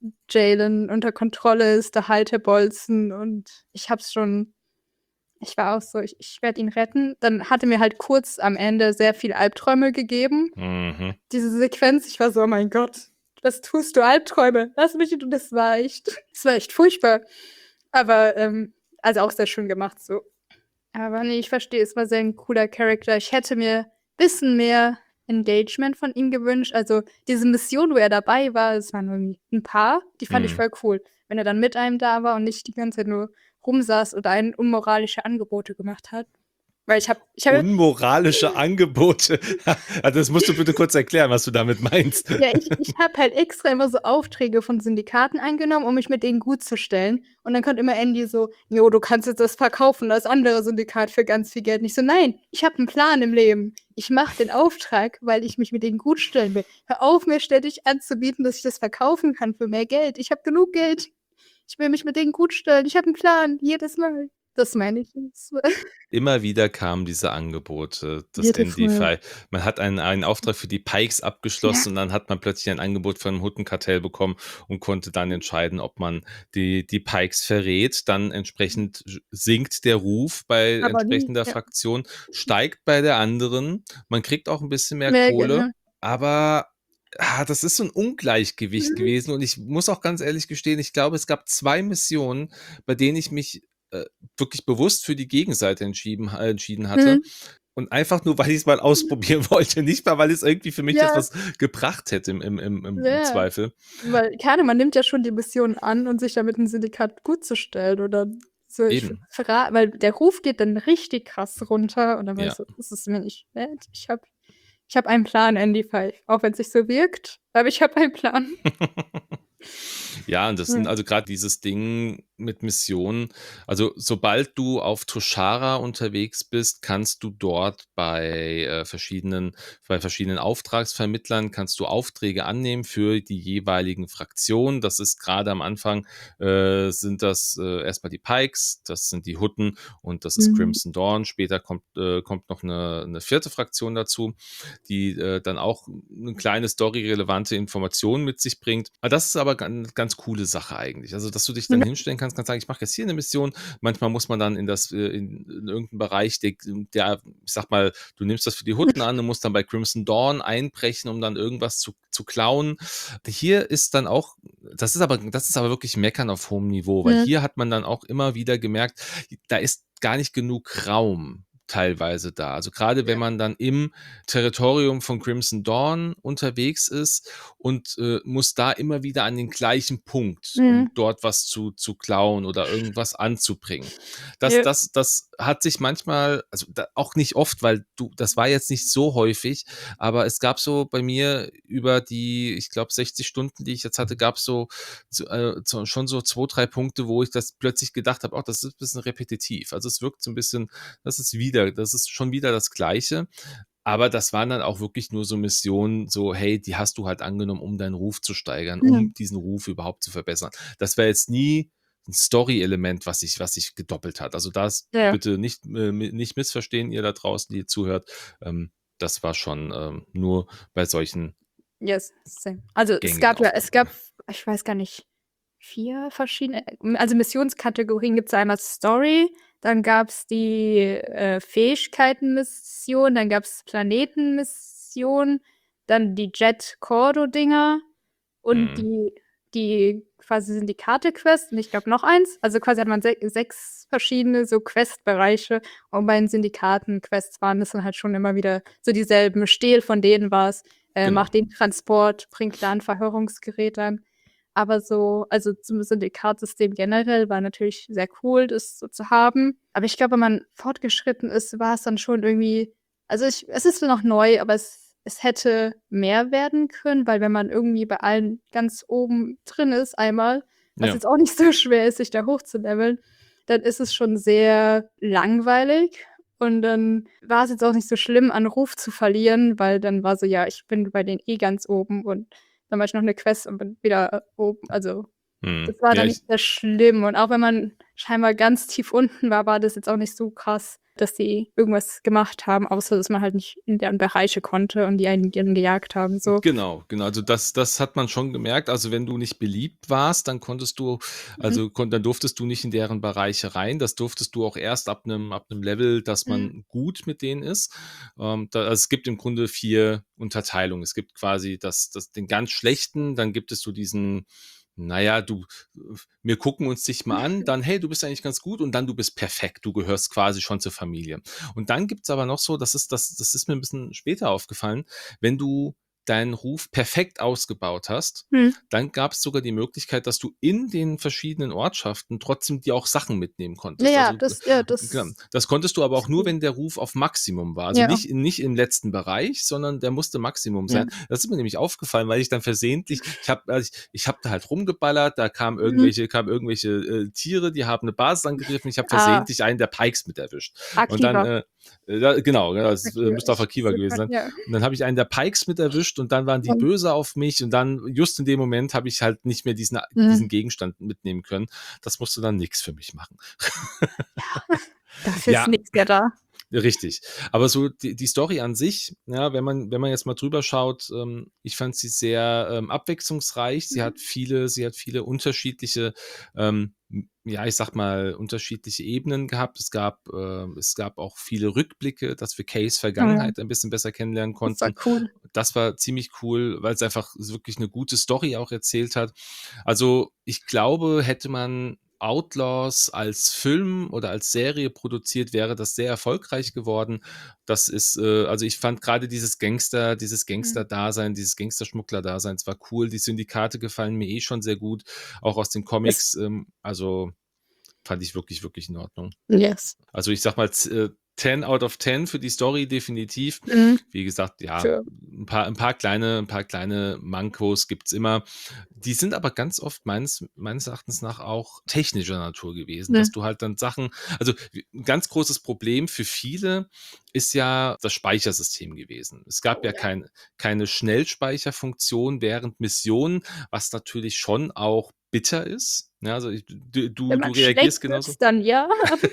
Jalen unter Kontrolle ist, der Haltebolzen, und ich hab's schon, ich war auch so, ich, ich werde ihn retten. Dann hatte mir halt kurz am Ende sehr viel Albträume gegeben. Mhm. Diese Sequenz, ich war so, oh mein Gott, was tust du, Albträume? Lass mich, und das war echt, das war echt furchtbar. Aber, ähm, also auch sehr schön gemacht so. Aber nee, ich verstehe, es war sehr ein cooler Charakter. Ich hätte mir ein bisschen mehr Engagement von ihm gewünscht. Also diese Mission, wo er dabei war, es waren irgendwie ein paar, die fand ich Mhm. voll cool. Wenn er dann mit einem da war und nicht die ganze Zeit nur rumsaß oder einen unmoralische Angebote gemacht hat. Weil ich habe, ich habe, Unmoralische Angebote. Also das musst du bitte kurz erklären, was du damit meinst. ja, ich, ich habe halt extra immer so Aufträge von Syndikaten eingenommen, um mich mit denen gut zu stellen. Und dann kommt immer Andy so, jo, du kannst jetzt das verkaufen, das andere Syndikat für ganz viel Geld. Und ich so, nein, ich habe einen Plan im Leben. Ich mache den Auftrag, weil ich mich mit denen gut stellen will. Hör auf, mir ständig anzubieten, dass ich das verkaufen kann für mehr Geld. Ich habe genug Geld. Ich will mich mit denen gut stellen. Ich habe einen Plan, jedes Mal. Das meine ich. Das war- Immer wieder kamen diese Angebote, das Jedes N D-File. Mal. Man hat einen, einen Auftrag für die Pikes abgeschlossen Ja. und dann hat man plötzlich ein Angebot von einem Huttenkartell bekommen und konnte dann entscheiden, ob man die, die Pikes verrät. Dann entsprechend sinkt der Ruf bei Aber nie, entsprechender ja. Fraktion, steigt bei der anderen. Man kriegt auch ein bisschen mehr Mehr Kohle, Geld, aber ah, das ist so ein Ungleichgewicht Mhm. gewesen. Und ich muss auch ganz ehrlich gestehen, ich glaube, es gab zwei Missionen, bei denen ich mich äh, wirklich bewusst für die Gegenseite entschieden, äh, entschieden hatte. Mhm. Und einfach nur, weil ich es mal ausprobieren wollte. Nicht mal, weil es irgendwie für mich Ja. etwas gebracht hätte im, im, im, im Ja. Zweifel. Weil, keine, man nimmt ja schon die Mission an, um sich damit ein Syndikat gut zu stellen oder so. Ich Eben. verrate, weil der Ruf geht dann richtig krass runter und dann war Ja. ich so, das ist mir nicht wert. Ich habe ich hab einen Plan, Andy Five. Auch wenn es nicht so wirkt, aber ich habe einen Plan. Ja, und das sind Ja. also gerade dieses Ding mit Missionen. Also sobald du auf Toshara unterwegs bist, kannst du dort bei äh, verschiedenen, bei verschiedenen Auftragsvermittlern kannst du Aufträge annehmen für die jeweiligen Fraktionen. Das ist gerade am Anfang äh, sind das äh, erstmal die Pikes, das sind die Hutten und das ist Mhm. Crimson Dawn. Später kommt, äh, kommt noch eine, eine vierte Fraktion dazu, die äh, dann auch eine kleine storyrelevante Information mit sich bringt. Aber das ist aber ganz, ganz coole Sache eigentlich. Also, dass du dich dann Ja. hinstellen kannst, kannst sagen, ich mache jetzt hier eine Mission. Manchmal muss man dann in das, äh, in, in irgendeinen Bereich, der, der, ich sag mal, du nimmst das für die Hutten an und musst dann bei Crimson Dawn einbrechen, um dann irgendwas zu, zu klauen. Hier ist dann auch, das ist aber, das ist aber wirklich Meckern auf hohem Niveau, weil Ja. hier hat man dann auch immer wieder gemerkt, da ist gar nicht genug Raum teilweise da. Also gerade wenn man dann im Territorium von Crimson Dawn unterwegs ist und äh, muss da immer wieder an den gleichen Punkt, um Mhm. dort was zu, zu klauen oder irgendwas anzubringen. Das, Ja. das, das hat sich manchmal, also da, auch nicht oft, weil du, das war jetzt nicht so häufig, aber es gab so bei mir über die, ich glaube, sechzig Stunden, die ich jetzt hatte, gab es so, so, äh, so schon so zwei, drei Punkte, wo ich das plötzlich gedacht habe, ach, das ist ein bisschen repetitiv. Also es wirkt so ein bisschen, das ist wieder, das ist schon wieder das Gleiche. Aber das waren dann auch wirklich nur so Missionen, so, hey, die hast du halt angenommen, um deinen Ruf zu steigern, um Ja. diesen Ruf überhaupt zu verbessern. Das wäre jetzt nie ein Story-Element, was sich, was sich gedoppelt hat. Also das Ja. bitte nicht, äh, nicht missverstehen, ihr da draußen, die zuhört. Ähm, das war schon ähm, nur bei solchen Yes, same. Also es gängigen gab ja, Aufgaben. es gab, ich weiß gar nicht, vier verschiedene, also Missionskategorien gibt es einmal Story, dann gab es die äh, Fähigkeiten-Mission, dann gab es Planetenmission, dann die Jet-Cordo-Dinger und Mhm. die, die quasi Syndikate-Quest und ich glaube noch eins. Also quasi hat man se sechs verschiedene so Quest-Bereiche und bei den Syndikaten-Quests waren das dann halt schon immer wieder so dieselben. Stehl von denen war es, äh, Genau. macht den Transport, bringt da ein Verhörungsgerät an. Aber so, also zum Syndikatsystem generell war natürlich sehr cool, das so zu haben. Aber ich glaube, wenn man fortgeschritten ist, war es dann schon irgendwie, also ich, es ist noch neu, aber es, es hätte mehr werden können, weil wenn man irgendwie bei allen ganz oben drin ist einmal, was Ja. jetzt auch nicht so schwer ist, sich da hochzuleveln, dann ist es schon sehr langweilig. Und dann war es jetzt auch nicht so schlimm, an Ruf zu verlieren, weil dann war so, ja, ich bin bei denen eh ganz oben und dann mache ich noch eine Quest und bin wieder oben. Also Mhm. Das war Ja, dann ich nicht sehr schlimm. Und auch wenn man scheinbar ganz tief unten war, war das jetzt auch nicht so krass, dass die irgendwas gemacht haben, außer dass man halt nicht in deren Bereiche konnte und die einen dann gejagt haben, so. Genau, genau. Also das das hat man schon gemerkt. Also, wenn du nicht beliebt warst, dann konntest du Mhm. also kon dann durftest du nicht in deren Bereiche rein. Das durftest du auch erst ab 'nem ab 'nem Level, dass Mhm. man gut mit denen ist. Ähm, da also, es gibt im Grunde vier Unterteilungen. Es gibt quasi das das den ganz Schlechten, dann gibt es so diesen, na ja, du wir gucken uns dich mal an, dann: „Hey, du bist eigentlich ganz gut“ und dann: „Du bist perfekt.“ Du gehörst quasi schon zur Familie. Und dann gibt's aber noch so, das ist das das ist mir 'n bisschen später aufgefallen, wenn du deinen Ruf perfekt ausgebaut hast, Mhm. dann gab's sogar die Möglichkeit, dass du in den verschiedenen Ortschaften trotzdem dir auch Sachen mitnehmen Ja, konntest. ja, Also, das ja, genau, das das konntest du aber auch ist nur, cool. wenn der Ruf auf Maximum war. Also, Ja. nicht nicht im letzten Bereich, sondern der musste Maximum Ja. sein. Das ist mir nämlich aufgefallen, weil ich dann versehentlich ich habe also, ich ich habe da halt rumgeballert, da kamen Mhm. irgendwelche kamen irgendwelche, äh, Tiere, die haben 'ne Basis angegriffen. Ich habe Ah. versehentlich einen der Pikes mit erwischt. Und dann, Akiva. äh, ja, genau, ja, das äh, Akiva, müsste auf ich Akiva gewesen sein. ja. Und dann habe ich einen der Pikes mit erwischt und dann waren die Und böse auf mich und dann just in dem Moment habe ich halt nicht mehr diesen Mhm. diesen Gegenstand mitnehmen können. Das musste dann nix für mich machen. Ja, dafür ist Ja, nix ja da. richtig. Aber so die die Story an sich, ja, wenn man wenn man jetzt mal drüber schaut, ähm, ich fand sie sehr, ähm, abwechslungsreich. Sie Mhm. hat viele sie hat viele unterschiedliche, ähm, hm, ja, ich sage mal, unterschiedliche Ebenen gehabt. Es gab ähm, es gab auch viele Rückblicke, dass wir Kays Oh ja. Vergangenheit ein bisschen besser kennenlernen Das war konnten. cool. Das war ziemlich cool, weil's einfach wirklich 'ne gute Story auch erzählt hat. Also, ich glaube, hätte man Outlaws als Film oder als Serie produziert, wäre das sehr erfolgreich geworden. Das ist, äh also, ich fand grade dieses Gangster dieses Mhm. Gangsterdasein, dieses Gangsterschmugglerdasein, es war cool. Die Syndikate gefallen mir eh schon sehr gut, auch aus den Es Comics, ähm, also, fand ich wirklich, wirklich in Ordnung. Yes. Also, ich sage mal, z äh, ten out of ten für die Story definitiv. Mhm. Wie gesagt, ja, Für 'n paar 'n paar kleine 'n paar kleine Mankos gibt's immer. Die sind aber ganz oft meines meines Erachtens nach auch technischer Natur gewesen, dass Mhm. du halt dann Sachen also, w 'n ganz großes Problem für viele ist ja das Speichersystem gewesen. Es gab Oh ja ja. kein keine Schnellspeicherfunktion während Missionen, was natürlich schon auch bitter ist. Ja, also, ich d du Wenn du man schlecht reagierst genauso. ist, dann ja, aber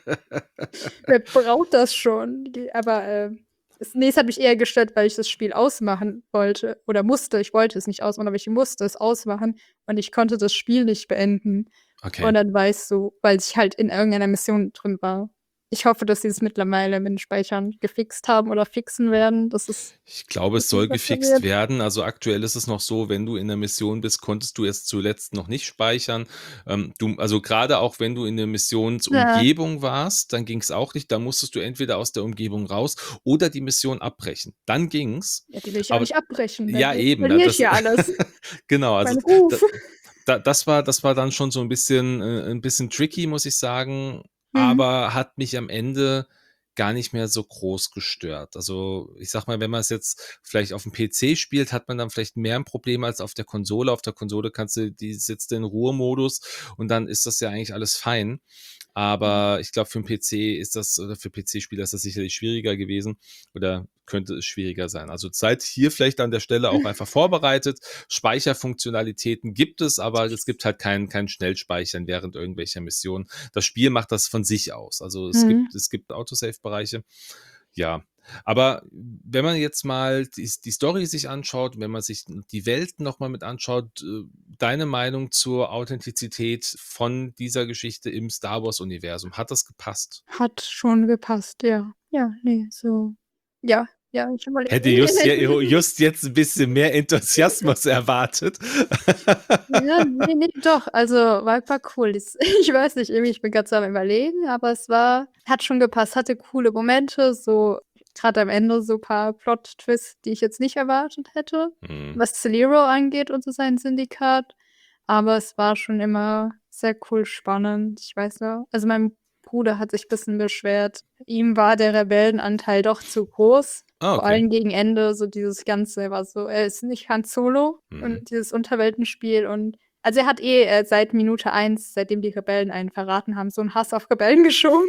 wer braucht das schon? Die aber, äh, es ne, es hat mich eher gestört, weil ich das Spiel ausmachen wollte oder musste. Ich wollte es nicht ausmachen, aber ich musste es ausmachen und ich konnte das Spiel nicht beenden. Und Okay. dann weißt du weil ich halt in irgendeiner Mission drin war. Ich hoffe, dass sie's mittlerweile mit den Speichern gefixt haben oder fixen werden, dass es Ich glaube, es bisschen soll besser gefixt wird. werden. Also, aktuell ist es noch so, wenn du in 'ner Mission bist, konntest du es zuletzt noch nicht speichern. Ähm, du also, grade auch wenn du in der Ja. Missionsumgebung warst, dann ging's auch nicht. Da musstest du entweder aus der Umgebung raus oder die Mission abbrechen. Dann ging's. Ja, die will ich auch Aber nicht abbrechen, ja, dann eben, ja, verliere ich das ja alles. genau, also, Mein Ruf. da da das war das war dann schon so 'n bisschen äh, 'n bisschen tricky, muss ich sagen, Mhm. aber hat mich am Ende gar nicht mehr so groß gestört. Also, ich sage mal, wenn man's jetzt vielleicht auf'm P C spielt, hat man dann vielleicht mehr 'n Problem als auf der Konsole. Auf der Konsole kannst du die sitzt du in Ruhemodus und dann ist das ja eigentlich alles fein. Mhm. Aber ich glaube, für 'n P C ist das oder für P C-Spieler ist das sicherlich schwieriger gewesen oder könnte es schwieriger sein. Also, seid hier vielleicht an der Stelle auch einfach vorbereitet. Speicherfunktionalitäten gibt es, aber es gibt halt kein kein Schnellspeichern während irgendwelcher Missionen. Das Spiel macht das von sich aus. Also, es Mhm. gibt es gibt Autosave-Bereiche. Ja, aber wenn man jetzt mal dies die Story sich anschaut, wenn man sich die Welt noch mal mit anschaut, äh, deine Meinung zur Authentizität von dieser Geschichte im Star-Wars-Universum, hat das gepasst? Hat schon gepasst, ja. Ja, ne, so ja, ja, ich überlege Hätte just je just jetzt 'n bisschen mehr Enthusiasmus erwartet. Ja, ne, ne, doch, also, war war cool. Das ich weiß nicht, irgendwie ich bin grad so am Überlegen, aber es war hat schon gepasst, hatte coole Momente, so grad am Ende so paar Plot-Twists, die ich jetzt nicht erwartet hätte, Mhm. was Celero angeht und so sein Syndikat. Aber es war schon immer sehr cool spannend. Ich weiß noch also, mein Bruder hat sich bisschen beschwert, ihm war der Rebellenanteil doch zu groß, Ah, vor okay. allem gegen Ende, so dieses Ganze er war so er ist nicht Han Solo Mhm. und dieses Unterweltenspiel und also, er hat eh, äh, seit Minute eins, seitdem die Rebellen einen verraten haben, so 'n Hass auf Rebellen geschoben.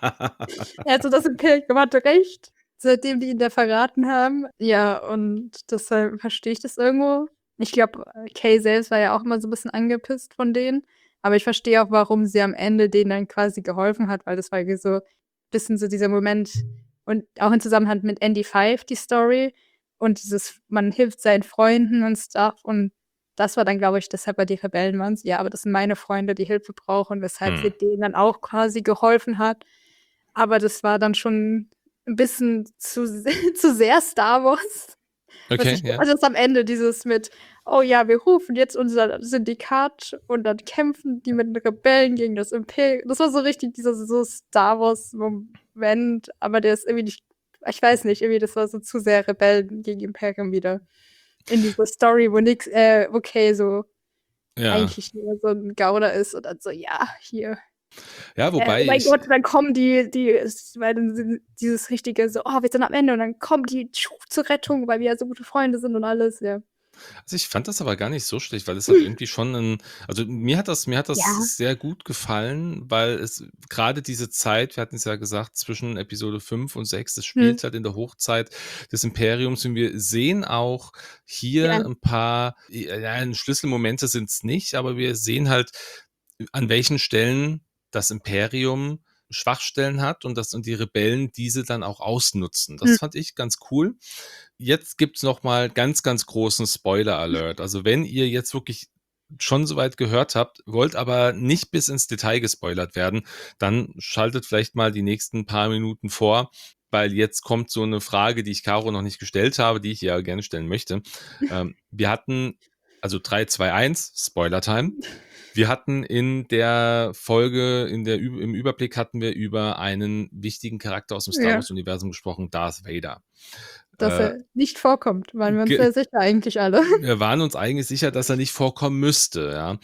Er hat so das Imperium hatte recht, seitdem die ihn da verraten haben. Ja, und deshalb verstehe ich das irgendwo. ich glaube, Kay selbst war ja auch immer so ein bisschen angepisst von denen. Aber ich verstehe auch, warum sie am Ende denen dann quasi geholfen hat, weil das war irgendwie so ein bisschen so dieser Moment und auch im Zusammenhang mit Andy Five die Story und dieses, man hilft seinen Freunden und Stuff und das war dann, glaube ich, deshalb bei die Rebellen waren ja, aber das sind meine Freunde, die Hilfe brauchen, weshalb Hm. sie denen dann auch quasi geholfen hat. Aber das war dann schon ein bisschen zu, se- zu sehr Star Wars. Was Okay, ich, ja. also das am Ende dieses mit, oh ja, wir rufen jetzt unser Syndikat und dann kämpfen die mit den Rebellen gegen das Imperium. Das war so richtig dieser so Star Wars-Moment, aber der ist irgendwie nicht, ich weiß nicht, irgendwie das war so zu sehr Rebellen gegen Imperium wieder. In dieser Story, wo nix, äh, okay, so Ja. eigentlich nur so ein Gauner ist und dann so, ja, hier. Ja, Äh, wobei oh mein ich. Gott, dann kommen die, die, ist- weil dann sind dieses richtige so, oh, wir sind am Ende und dann kommen die tschu, zur Rettung, weil wir ja so gute Freunde sind und alles, ja. Also ich fand das aber gar nicht so schlecht, weil es hat irgendwie schon ein, also mir hat das, mir hat das Ja. sehr gut gefallen, weil es gerade diese Zeit, wir hatten es ja gesagt, zwischen Episode fünf und sechs, das spielt Hm. halt in der Hochzeit des Imperiums und wir sehen auch hier Ja. ein paar, ja, Schlüsselmomente sind es nicht, aber wir sehen halt, an welchen Stellen das Imperium Schwachstellen hat und das und die Rebellen diese dann auch ausnutzen. Das Hm. fand ich ganz cool. Jetzt gibt's noch mal ganz, ganz großen Spoiler-Alert. Also wenn ihr jetzt wirklich schon soweit gehört habt, wollt aber nicht bis ins Detail gespoilert werden, dann schaltet vielleicht mal die nächsten paar Minuten vor, weil jetzt kommt so eine Frage, die ich Caro noch nicht gestellt habe, die ich ihr gerne stellen möchte. Ähm, wir hatten, also drei, zwei, eins, Spoiler-Time. Wir hatten in der Folge, in der, Ü- im Überblick hatten wir über einen wichtigen Charakter aus dem Star Ja. Wars-Universum gesprochen, Darth Vader. Dass Äh, er nicht vorkommt, waren wir uns ge- sehr sicher eigentlich alle. wir waren uns eigentlich sicher, dass er nicht vorkommen müsste, ja.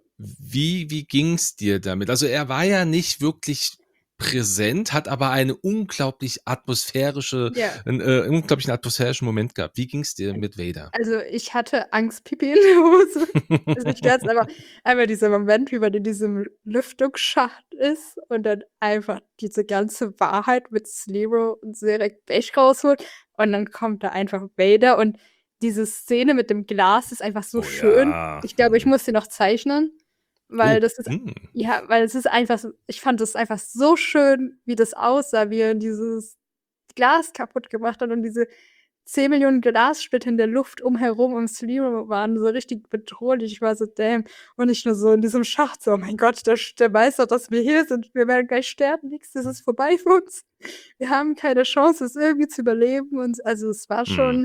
Wie, wie ging's dir damit? Also er war ja nicht wirklich präsent, hat aber eine unglaublich atmosphärische, Ja. einen äh, unglaublichen atmosphärischen Moment gehabt. Wie ging's dir mit Vader? Also ich hatte Angst, Pipi in der Hose. Also ich ganz, aber einmal dieser Moment, wie man in diesem Lüftungsschacht ist und dann einfach diese ganze Wahrheit mit Slero und Serek Besch rausholt und dann kommt da einfach Vader und diese Szene mit dem Glas ist einfach so Oh schön. ja. Ich glaube, ich Mhm. muss sie noch zeichnen, weil Oh, das ist, hm. ja, weil es ist einfach, so- ich fand es einfach so schön, wie das aussah, wie er dieses Glas kaputt gemacht hat und diese zehn Millionen Glassplitter in der Luft umherum um Slero waren so richtig bedrohlich. Ich war so, damn. Und nicht nur so in diesem Schacht, so, oh mein Gott, der, der weiß doch, dass wir hier sind. Wir werden gleich sterben. Nichts, das ist vorbei für uns. Wir haben keine Chance, es irgendwie zu überleben. Und also es war Hm. schon,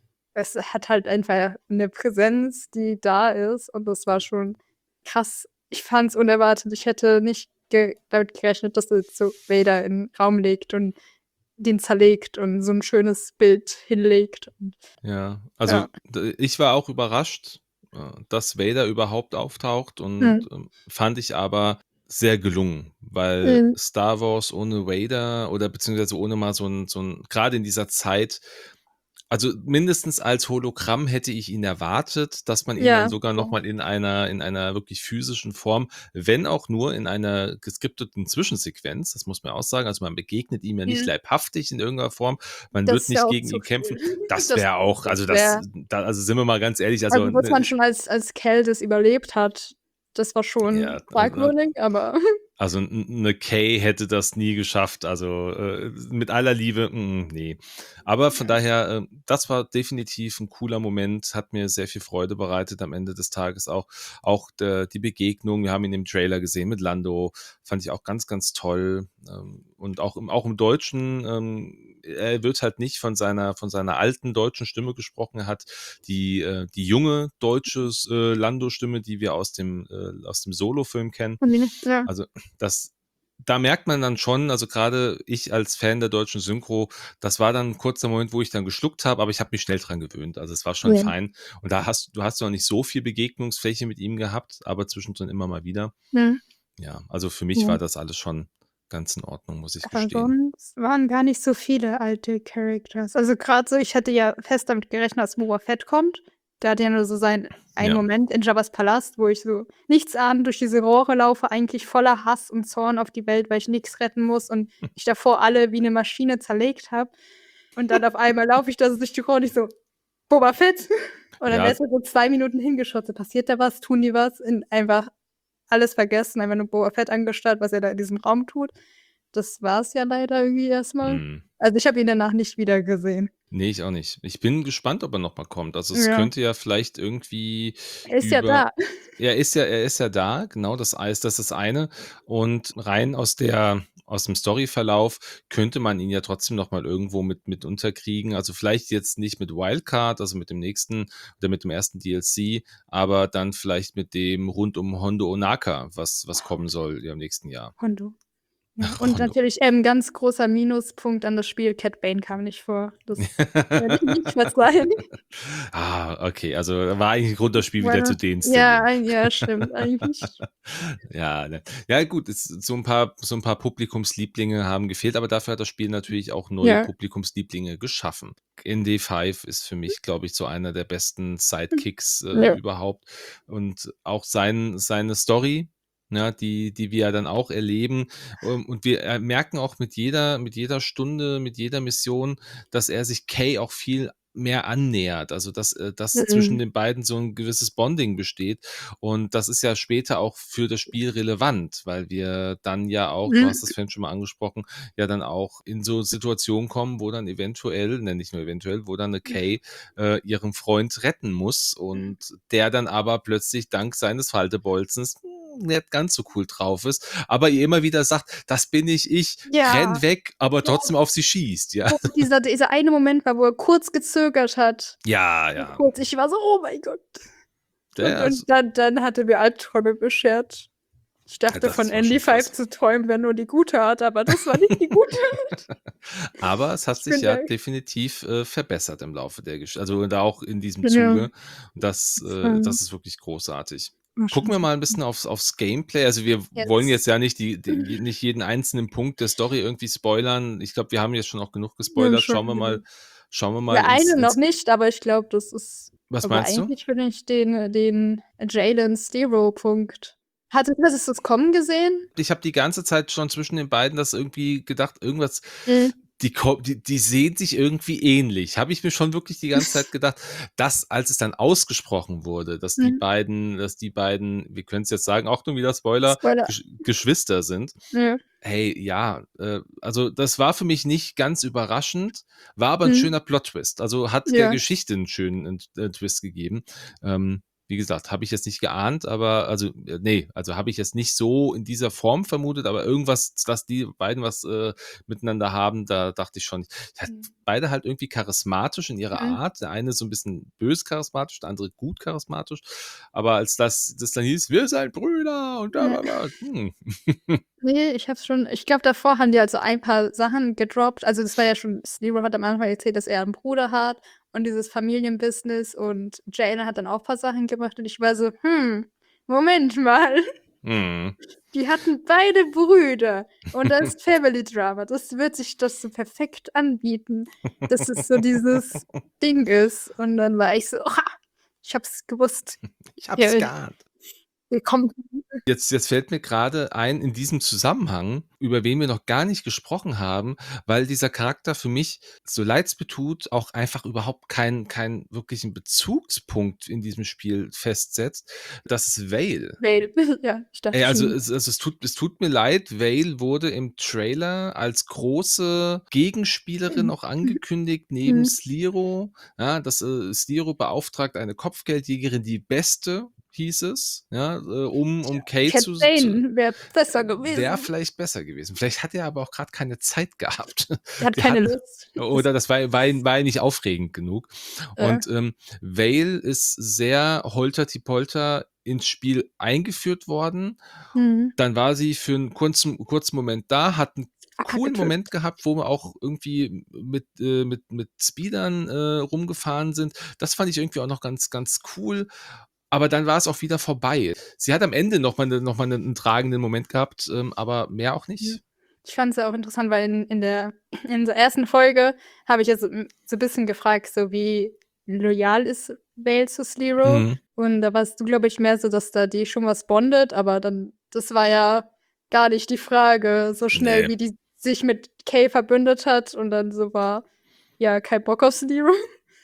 es hat halt einfach eine Präsenz, die da ist. Und das war schon krass. Ich fand's unerwartet. Ich hätte nicht ge damit gerechnet, dass er jetzt so Vader in den Raum legt und den zerlegt und so ein schönes Bild hinlegt. Und Ja, also Ja. d- ich war auch überrascht, äh, dass Vader überhaupt auftaucht und Hm. ähm, fand ich aber sehr gelungen, weil Mhm. Star Wars ohne Vader oder beziehungsweise ohne mal so ein, so ein, gerade in dieser Zeit, also mindestens als Hologramm hätte ich ihn erwartet, dass man ihn Ja. dann sogar nochmal in einer, in einer wirklich physischen Form, wenn auch nur in einer geskripteten Zwischensequenz, das muss man auch sagen, also man begegnet ihm ja nicht Mhm. leibhaftig in irgendeiner Form, man Das wird ist nicht ja auch gegen zu ihn kämpfen. viel. Das Das- wäre auch, das also wär- das, da, also sind wir mal ganz ehrlich, also, Also, was man ne, schon als, als Cal das überlebt hat, das war schon Ja, fragwürdig, aber also n- eine Kay hätte das nie geschafft, also äh, mit aller Liebe, mm, nee. Aber von daher, äh, das war definitiv ein cooler Moment, hat mir sehr viel Freude bereitet am Ende des Tages auch. Auch der, die Begegnung, wir haben ihn im Trailer gesehen mit Lando, fand ich auch ganz, ganz toll. Ähm, und auch im, auch im Deutschen, ähm, er wird halt nicht von seiner, von seiner alten deutschen Stimme gesprochen, er hat die, äh, die junge deutsche äh, Lando-Stimme, die wir aus dem, äh, aus dem Solo-Film kennen. ja. Also das, da merkt man dann schon, also gerade ich als Fan der deutschen Synchro, das war dann ein kurzer Moment, wo ich dann geschluckt habe, aber ich habe mich schnell dran gewöhnt. Also es war schon Ja. fein. Und da hast du hast noch nicht so viel Begegnungsfläche mit ihm gehabt, aber zwischendrin immer mal wieder. Mhm. Ja, also für mich Ja. war das alles schon ganz in Ordnung, muss ich Aber gestehen. sonst waren gar nicht so viele alte Characters. Also gerade so, ich hatte ja fest damit gerechnet, dass Boba Fett kommt. Der hat ja nur so seinen einen Ja. Moment in Jabba's Palast, wo ich so nichts ahnend durch diese Rohre laufe, eigentlich voller Hass und Zorn auf die Welt, weil ich nichts retten muss und ich davor alle wie eine Maschine zerlegt habe. Und dann auf einmal laufe ich da so durch die Rohre und ich so, Boba Fett? Und dann Ja. wärst du so zwei Minuten hingeschaut, so passiert da was, tun die was, und einfach alles vergessen, einfach nur Boba Fett angestarrt, was er da in diesem Raum tut. Das war's ja leider irgendwie erstmal. Hm. Also, ich habe ihn danach nicht wieder gesehen. Ne, ich auch nicht. Ich bin gespannt, ob er noch mal kommt. Also, es Ja. könnte ja vielleicht irgendwie Er ist ja über da. er ist ja er ist ja da, genau, das Eis, das ist das eine. Und rein aus der aus dem Storyverlauf könnte man ihn ja trotzdem noch mal irgendwo mit mit unterkriegen. Also, vielleicht jetzt nicht mit Wildcard, also mit dem nächsten oder mit dem ersten D L C, aber dann vielleicht mit dem rund um Hondo Ohnaka, was was kommen soll ja im nächsten Jahr. Hondo. Ja, und Hondo. natürlich, ähm, ganz großer Minuspunkt an das Spiel, Cad Bane kam nicht vor. Das werde ich nicht verzeihen. Ah, okay, also war eigentlich 'n Grund, das Spiel wieder Meine zu ja, deinstallieren. ein ja, stimmt eigentlich. Ja, ne. Ja gut, es so 'n paar so 'n paar Publikumslieblinge haben gefehlt, aber dafür hat das Spiel natürlich auch neue Ja. Publikumslieblinge geschaffen. In D fünf ist für mich, glaube ich, so einer der besten Sidekicks, äh, Ja. überhaupt. Und auch sein seine Story, ja, die die wir ja dann auch erleben. Ähm, und wir, äh, merken auch mit jeder mit jeder Stunde, mit jeder Mission, dass er sich Kay auch viel mehr annähert. Also, dass, äh dass zwischen Mhm. den beiden so 'n gewisses Bonding besteht. Und das ist ja später auch für das Spiel relevant, weil wir dann ja auch, du Mhm. hast das vorhin schon mal angesprochen, ja dann auch in so Situationen kommen, wo dann eventuell ne, nicht nur eventuell, wo dann 'ne Kay, äh, ihren Freund retten muss und der dann aber plötzlich dank seines Faltebolzens, hm, nicht ganz so cool drauf ist, aber ihr immer wieder sagt: „Das bin nicht ich, Ja. renn weg“, aber Ja. trotzdem auf sie schießt, ja. Wo dieser dieser eine Moment war, wo er kurz gezögert hat. Ja, ja. Kurz, ich war so: „Oh mein Gott.“ Und Der ist und dann dann hat er mir Albträume beschert. Ich dachte, das von war schon N D fünf krass. zu träumen wäre nur die gute Art, aber das war nicht die gute Art. Aber es hat Ich sich bin ja da definitiv, äh, verbessert im Laufe der Gesch also da auch in diesem Ja. Zuge. Das, äh Voll. das ist wirklich großartig. War schon Gucken wir sehr mal 'n cool. bisschen aufs aufs Gameplay. Also, wir Yes. wollen jetzt ja nicht die die nicht jeden einzelnen Punkt der Story irgendwie spoilern. Ich glaube, wir haben jetzt schon auch genug Wir haben gespoilert. schon Schauen wir mal schauen wir mal ja, ins eine noch ins nicht, aber ich glaube, das ist Was aber meinst du? eigentlich finde ich den den Jaylen Zero-Punkt. Hattest hattest du's kommen gesehen? Ich habe die ganze Zeit schon zwischen den beiden das irgendwie gedacht, irgendwas Mhm. die ko die die sehen sich irgendwie ähnlich. Habe ich mir schon wirklich die ganze Zeit gedacht, dass als es dann ausgesprochen wurde, dass die Mhm. beiden dass die beiden, wir können's jetzt sagen, Achtung, wieder Spoiler, Spoiler. Gesch Geschwister sind. Ja. Hey, ja, äh, also das war für mich nicht ganz überraschend, war aber 'n Mhm. schöner Plot-Twist. Also, hat der Ja. Geschichte 'n schönen 'n äh, Twist gegeben. Ähm, wie gesagt, habe ich jetzt nicht geahnt, aber also, äh, ne, also habe ich jetzt nicht so in dieser Form vermutet, aber irgendwas, dass die beiden was, äh, miteinander haben, da dachte ich schon. Ja, Mhm. beide halt irgendwie charismatisch in ihrer Mhm. Art. Der eine so 'n bisschen bös charismatisch, der andere gut charismatisch. Aber als das das dann hieß: „Wir seid Brüder“ und Ja. hm. Ne, ich habe es schon ich glaube, davor haben die halt so ein paar Sachen gedroppt. Also, das war ja schon Zero hat am Anfang erzählt, dass er 'n Bruder hat und dieses Familienbusiness und Jaylen hat dann auch paar Sachen gemacht und ich war so: „Hm, Moment mal.“ Mhm. Die hatten beide Brüder und das Family Drama. Das wird sich das so perfekt anbieten, dass es so dieses Ding ist. Und dann war ich so: „Ha, ich habe es gewusst.“ Ich habe Ja, es äh geahnt. Willkommen. Jetzt jetzt fällt mir grade ein in diesem Zusammenhang, über wen wir noch gar nicht gesprochen haben, weil dieser Charakter für mich, so leid's mir tut, auch einfach überhaupt keinen keinen wirklichen Bezugspunkt in diesem Spiel festsetzt. Das ist Vale. Vale, ja, ich dachte Ey, also schon. es es es tut es tut mir leid, Vale wurde im Trailer als große Gegenspielerin Mhm. auch angekündigt neben Mhm. Sliro. Ja, dass, äh, Sliro beauftragt eine Kopfgeldjägerin, die Beste, hieß es, ja, äh, um Tja, um Kay Cad zu zu Bane wäre besser wäre gewesen. vielleicht besser gewesen. Vielleicht hat er aber auch grad keine Zeit gehabt. Der hat Der keine hat Lust. Das oder das war war ihm war ihm nicht aufregend genug. Äh. Und, ähm, Vale ist sehr holter-die-Polter ins Spiel eingeführt worden. Mhm. Dann war sie für 'n kurzen kurzen Moment da, hat 'n coolen Abgetötet. Moment gehabt, wo wir auch irgendwie mit äh, mit mit Speedern, äh, rumgefahren sind. Das fand ich irgendwie auch noch ganz ganz cool. Aber dann war's auch wieder vorbei. Sie hat am Ende noch mal 'ne noch mal 'nen 'n tragenden Moment gehabt, ähm, aber mehr auch Ja. nicht. Ich fand's ja auch interessant, weil in in der in der ersten Folge habe ich ja so hm, so bisschen gefragt, so wie loyal ist Vale zu Sliro? Mhm. Und da warst du, glaube ich, mehr so, dass da die schon was bondet, aber dann das war ja gar nicht die Frage, so schnell, Ne. wie die sich mit Kay verbündet hat und dann so war: „Ja, kein Bock auf Sliro.“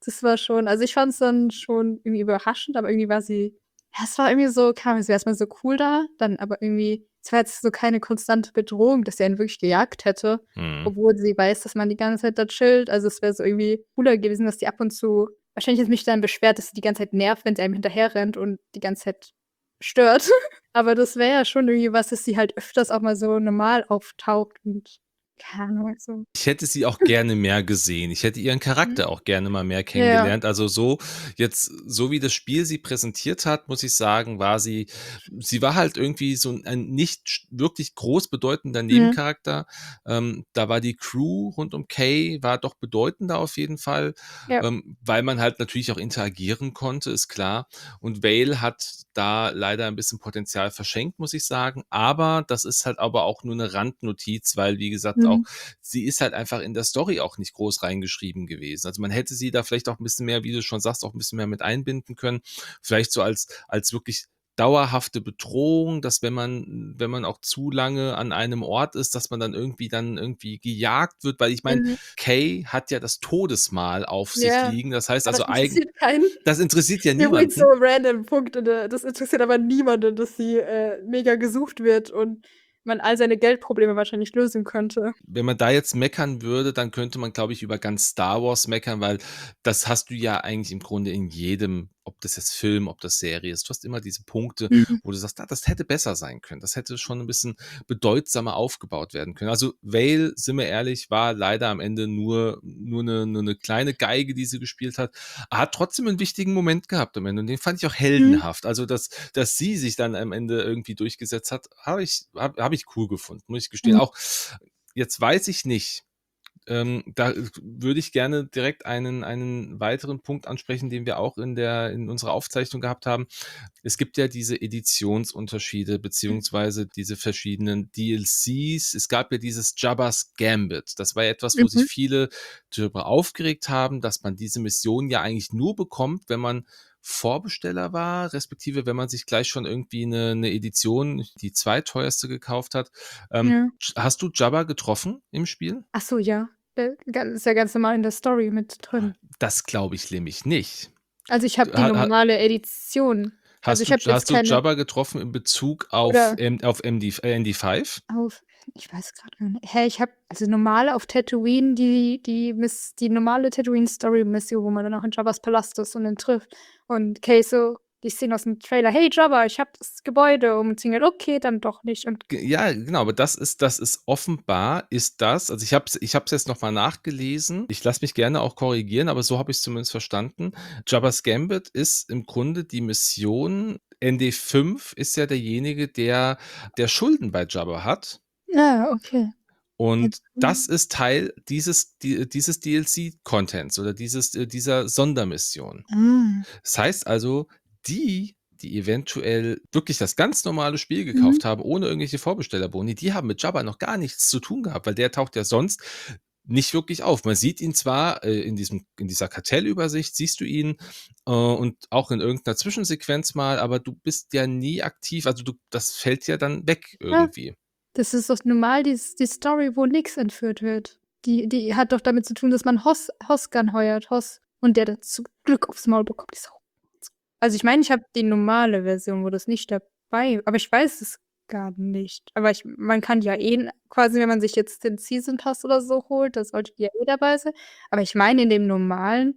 Das war schon also, ich fand's dann schon irgendwie überraschend, aber irgendwie war sie ja, es war irgendwie so keine Ahnung, sie war erst mal so cool da, dann aber irgendwie es war jetzt so keine konstante Bedrohung, dass sie einen wirklich gejagt hätte, Mhm. obwohl sie weiß, dass man die ganze Zeit da chillt. Also, es wäre so irgendwie cooler gewesen, dass die ab und zu wahrscheinlich hätte ich mich dann beschwert, dass sie die ganze Zeit nervt, wenn sie einem hinterherrennt und die ganze Zeit stört. Aber das wäre ja schon irgendwie was, dass sie halt öfters auch mal so normal auftaucht und keine Ahnung, so. Ich hätte sie auch gerne mehr gesehen. Ich hätte ihren Mhm. Charakter auch gerne mal mehr Ja. kennengelernt. Also, so jetzt so wie das Spiel sie präsentiert hat, muss ich sagen, war sie sie war halt irgendwie so 'n ein nicht sch wirklich groß bedeutender Mhm. Nebencharakter. Ähm, da war die Crew rund um Kay war doch bedeutender auf jeden Fall, Ja. ähm, weil man halt natürlich auch interagieren konnte, ist klar. Und Vale hat da leider ein bisschen Potenzial verschenkt, muss ich sagen. Aber das ist halt aber auch nur 'ne Randnotiz, weil, wie gesagt, auch Mhm. sie ist halt einfach in der Story auch nicht groß reingeschrieben gewesen. Also, man hätte sie da vielleicht auch 'n bisschen mehr, wie du schon sagst, auch 'n bisschen mehr mit einbinden können. Vielleicht so als als wirklich dauerhafte Bedrohung, dass wenn man wenn man auch zu lange an einem Ort ist, dass man dann irgendwie dann irgendwie gejagt wird, weil ich meine, Mhm. Kay hat ja das Todesmal auf sich Ja, liegen. Das heißt aber also das eigen interessiert keinen. das interessiert ja Übrigens so niemanden. random Punkt, und, äh, das interessiert aber niemanden, dass sie, äh, mega gesucht wird und man all seine Geldprobleme wahrscheinlich lösen könnte. Wenn man da jetzt meckern würde, dann könnte man, glaube ich, über ganz Star Wars meckern, weil das hast du ja eigentlich im Grunde in jedem, ob das jetzt Film, ob das Serie ist. Du hast immer diese Punkte, Mhm. wo du sagst: „Ah, das hätte besser sein können. Das hätte schon 'n bisschen bedeutsamer aufgebaut werden können.“ Also, Vale, sind wir ehrlich, war leider am Ende nur nur 'ne nur 'ne kleine Geige, die sie gespielt hat. Hat trotzdem 'n wichtigen Moment gehabt am Ende und den fand ich auch Mhm. heldenhaft. Also, dass dass sie sich dann am Ende irgendwie durchgesetzt hat, habe ich habe habe ich cool gefunden, muss ich gestehen. Mhm. Auch jetzt weiß ich nicht, ähm, da würde ich gerne direkt einen einen weiteren Punkt ansprechen, den wir auch in der in unserer Aufzeichnung gehabt haben. Es gibt ja diese Editionsunterschiede Mhm. beziehungsweise diese verschiedenen D L Cs. Es gab ja dieses Jabba's Gambit. Das war ja etwas, wo sich Mhm. viele drüber aufgeregt haben, dass man diese Mission ja eigentlich nur bekommt, wenn man Vorbesteller war, respektive wenn man sich gleich schon irgendwie 'ne 'ne Edition, die zweiteuerste gekauft hat. Ähm, Ja. sch hast du Jabba getroffen im Spiel? Ach so, ja. Äh, gan ist ja ganz normal in der Story mit drin. Das glaube ich nämlich nicht. Also, ich habe die Ha ha normale Edition. Also, Hast ich du habe jetzt hast du keine Jabba getroffen in Bezug auf oder M auf MD äh, N D five? auf ich weiß grad gar nicht. Hä, ich habe also, normal auf Tatooine die die Miss die normale Tatooine-Story-Mission, wo man dann auch in Jabba's Palast ist und ihn trifft. Und Kay so die Szene aus'm Trailer: „Hey Jabba, ich habe das Gebäude umzingelt.“ „Okay, dann doch nicht.“ Und G ja, genau, aber das ist das ist offenbar ist das also, ich habe es ich habe es jetzt noch mal nachgelesen. Ich lasse mich gerne auch korrigieren, aber so habe ich's zumindest verstanden. Jabba's Gambit ist im Grunde die Mission N D fünf ist ja derjenige, der der Schulden bei Jabba hat. Ah, okay. Und Jetzt das hm. ist Teil dieses di dieses D L C-Contents oder dieses äh, dieser Sondermission. Ah. Das heißt also, die, die eventuell wirklich das ganz normale Spiel Mhm. gekauft haben, ohne irgendwelche Vorbestellerboni, die haben mit Jabba noch gar nichts zu tun gehabt, weil der taucht ja sonst nicht wirklich auf. Man sieht ihn zwar, äh, in diesem in dieser Kartellübersicht siehst du ihn, äh, und auch in irgend 'ner Zwischensequenz mal, aber du bist ja nie aktiv. Also, du das fällt ja dann weg Ah, irgendwie. das ist doch normal die S die Story, wo nix entführt wird. Die die hat doch damit zu tun, dass man Hoss Hoskan heuert, Hoss und der dann zum Glück aufs Maul bekommt, die Sau. Also, ich meine, ich habe die normale Version, wo das nicht dabei aber ich weiß es gar nicht. Aber ich man kann ja eh 'n quasi, wenn man sich jetzt den Season Pass oder so holt, da sollte die ja eh dabei sein. Aber ich meine in dem normalen,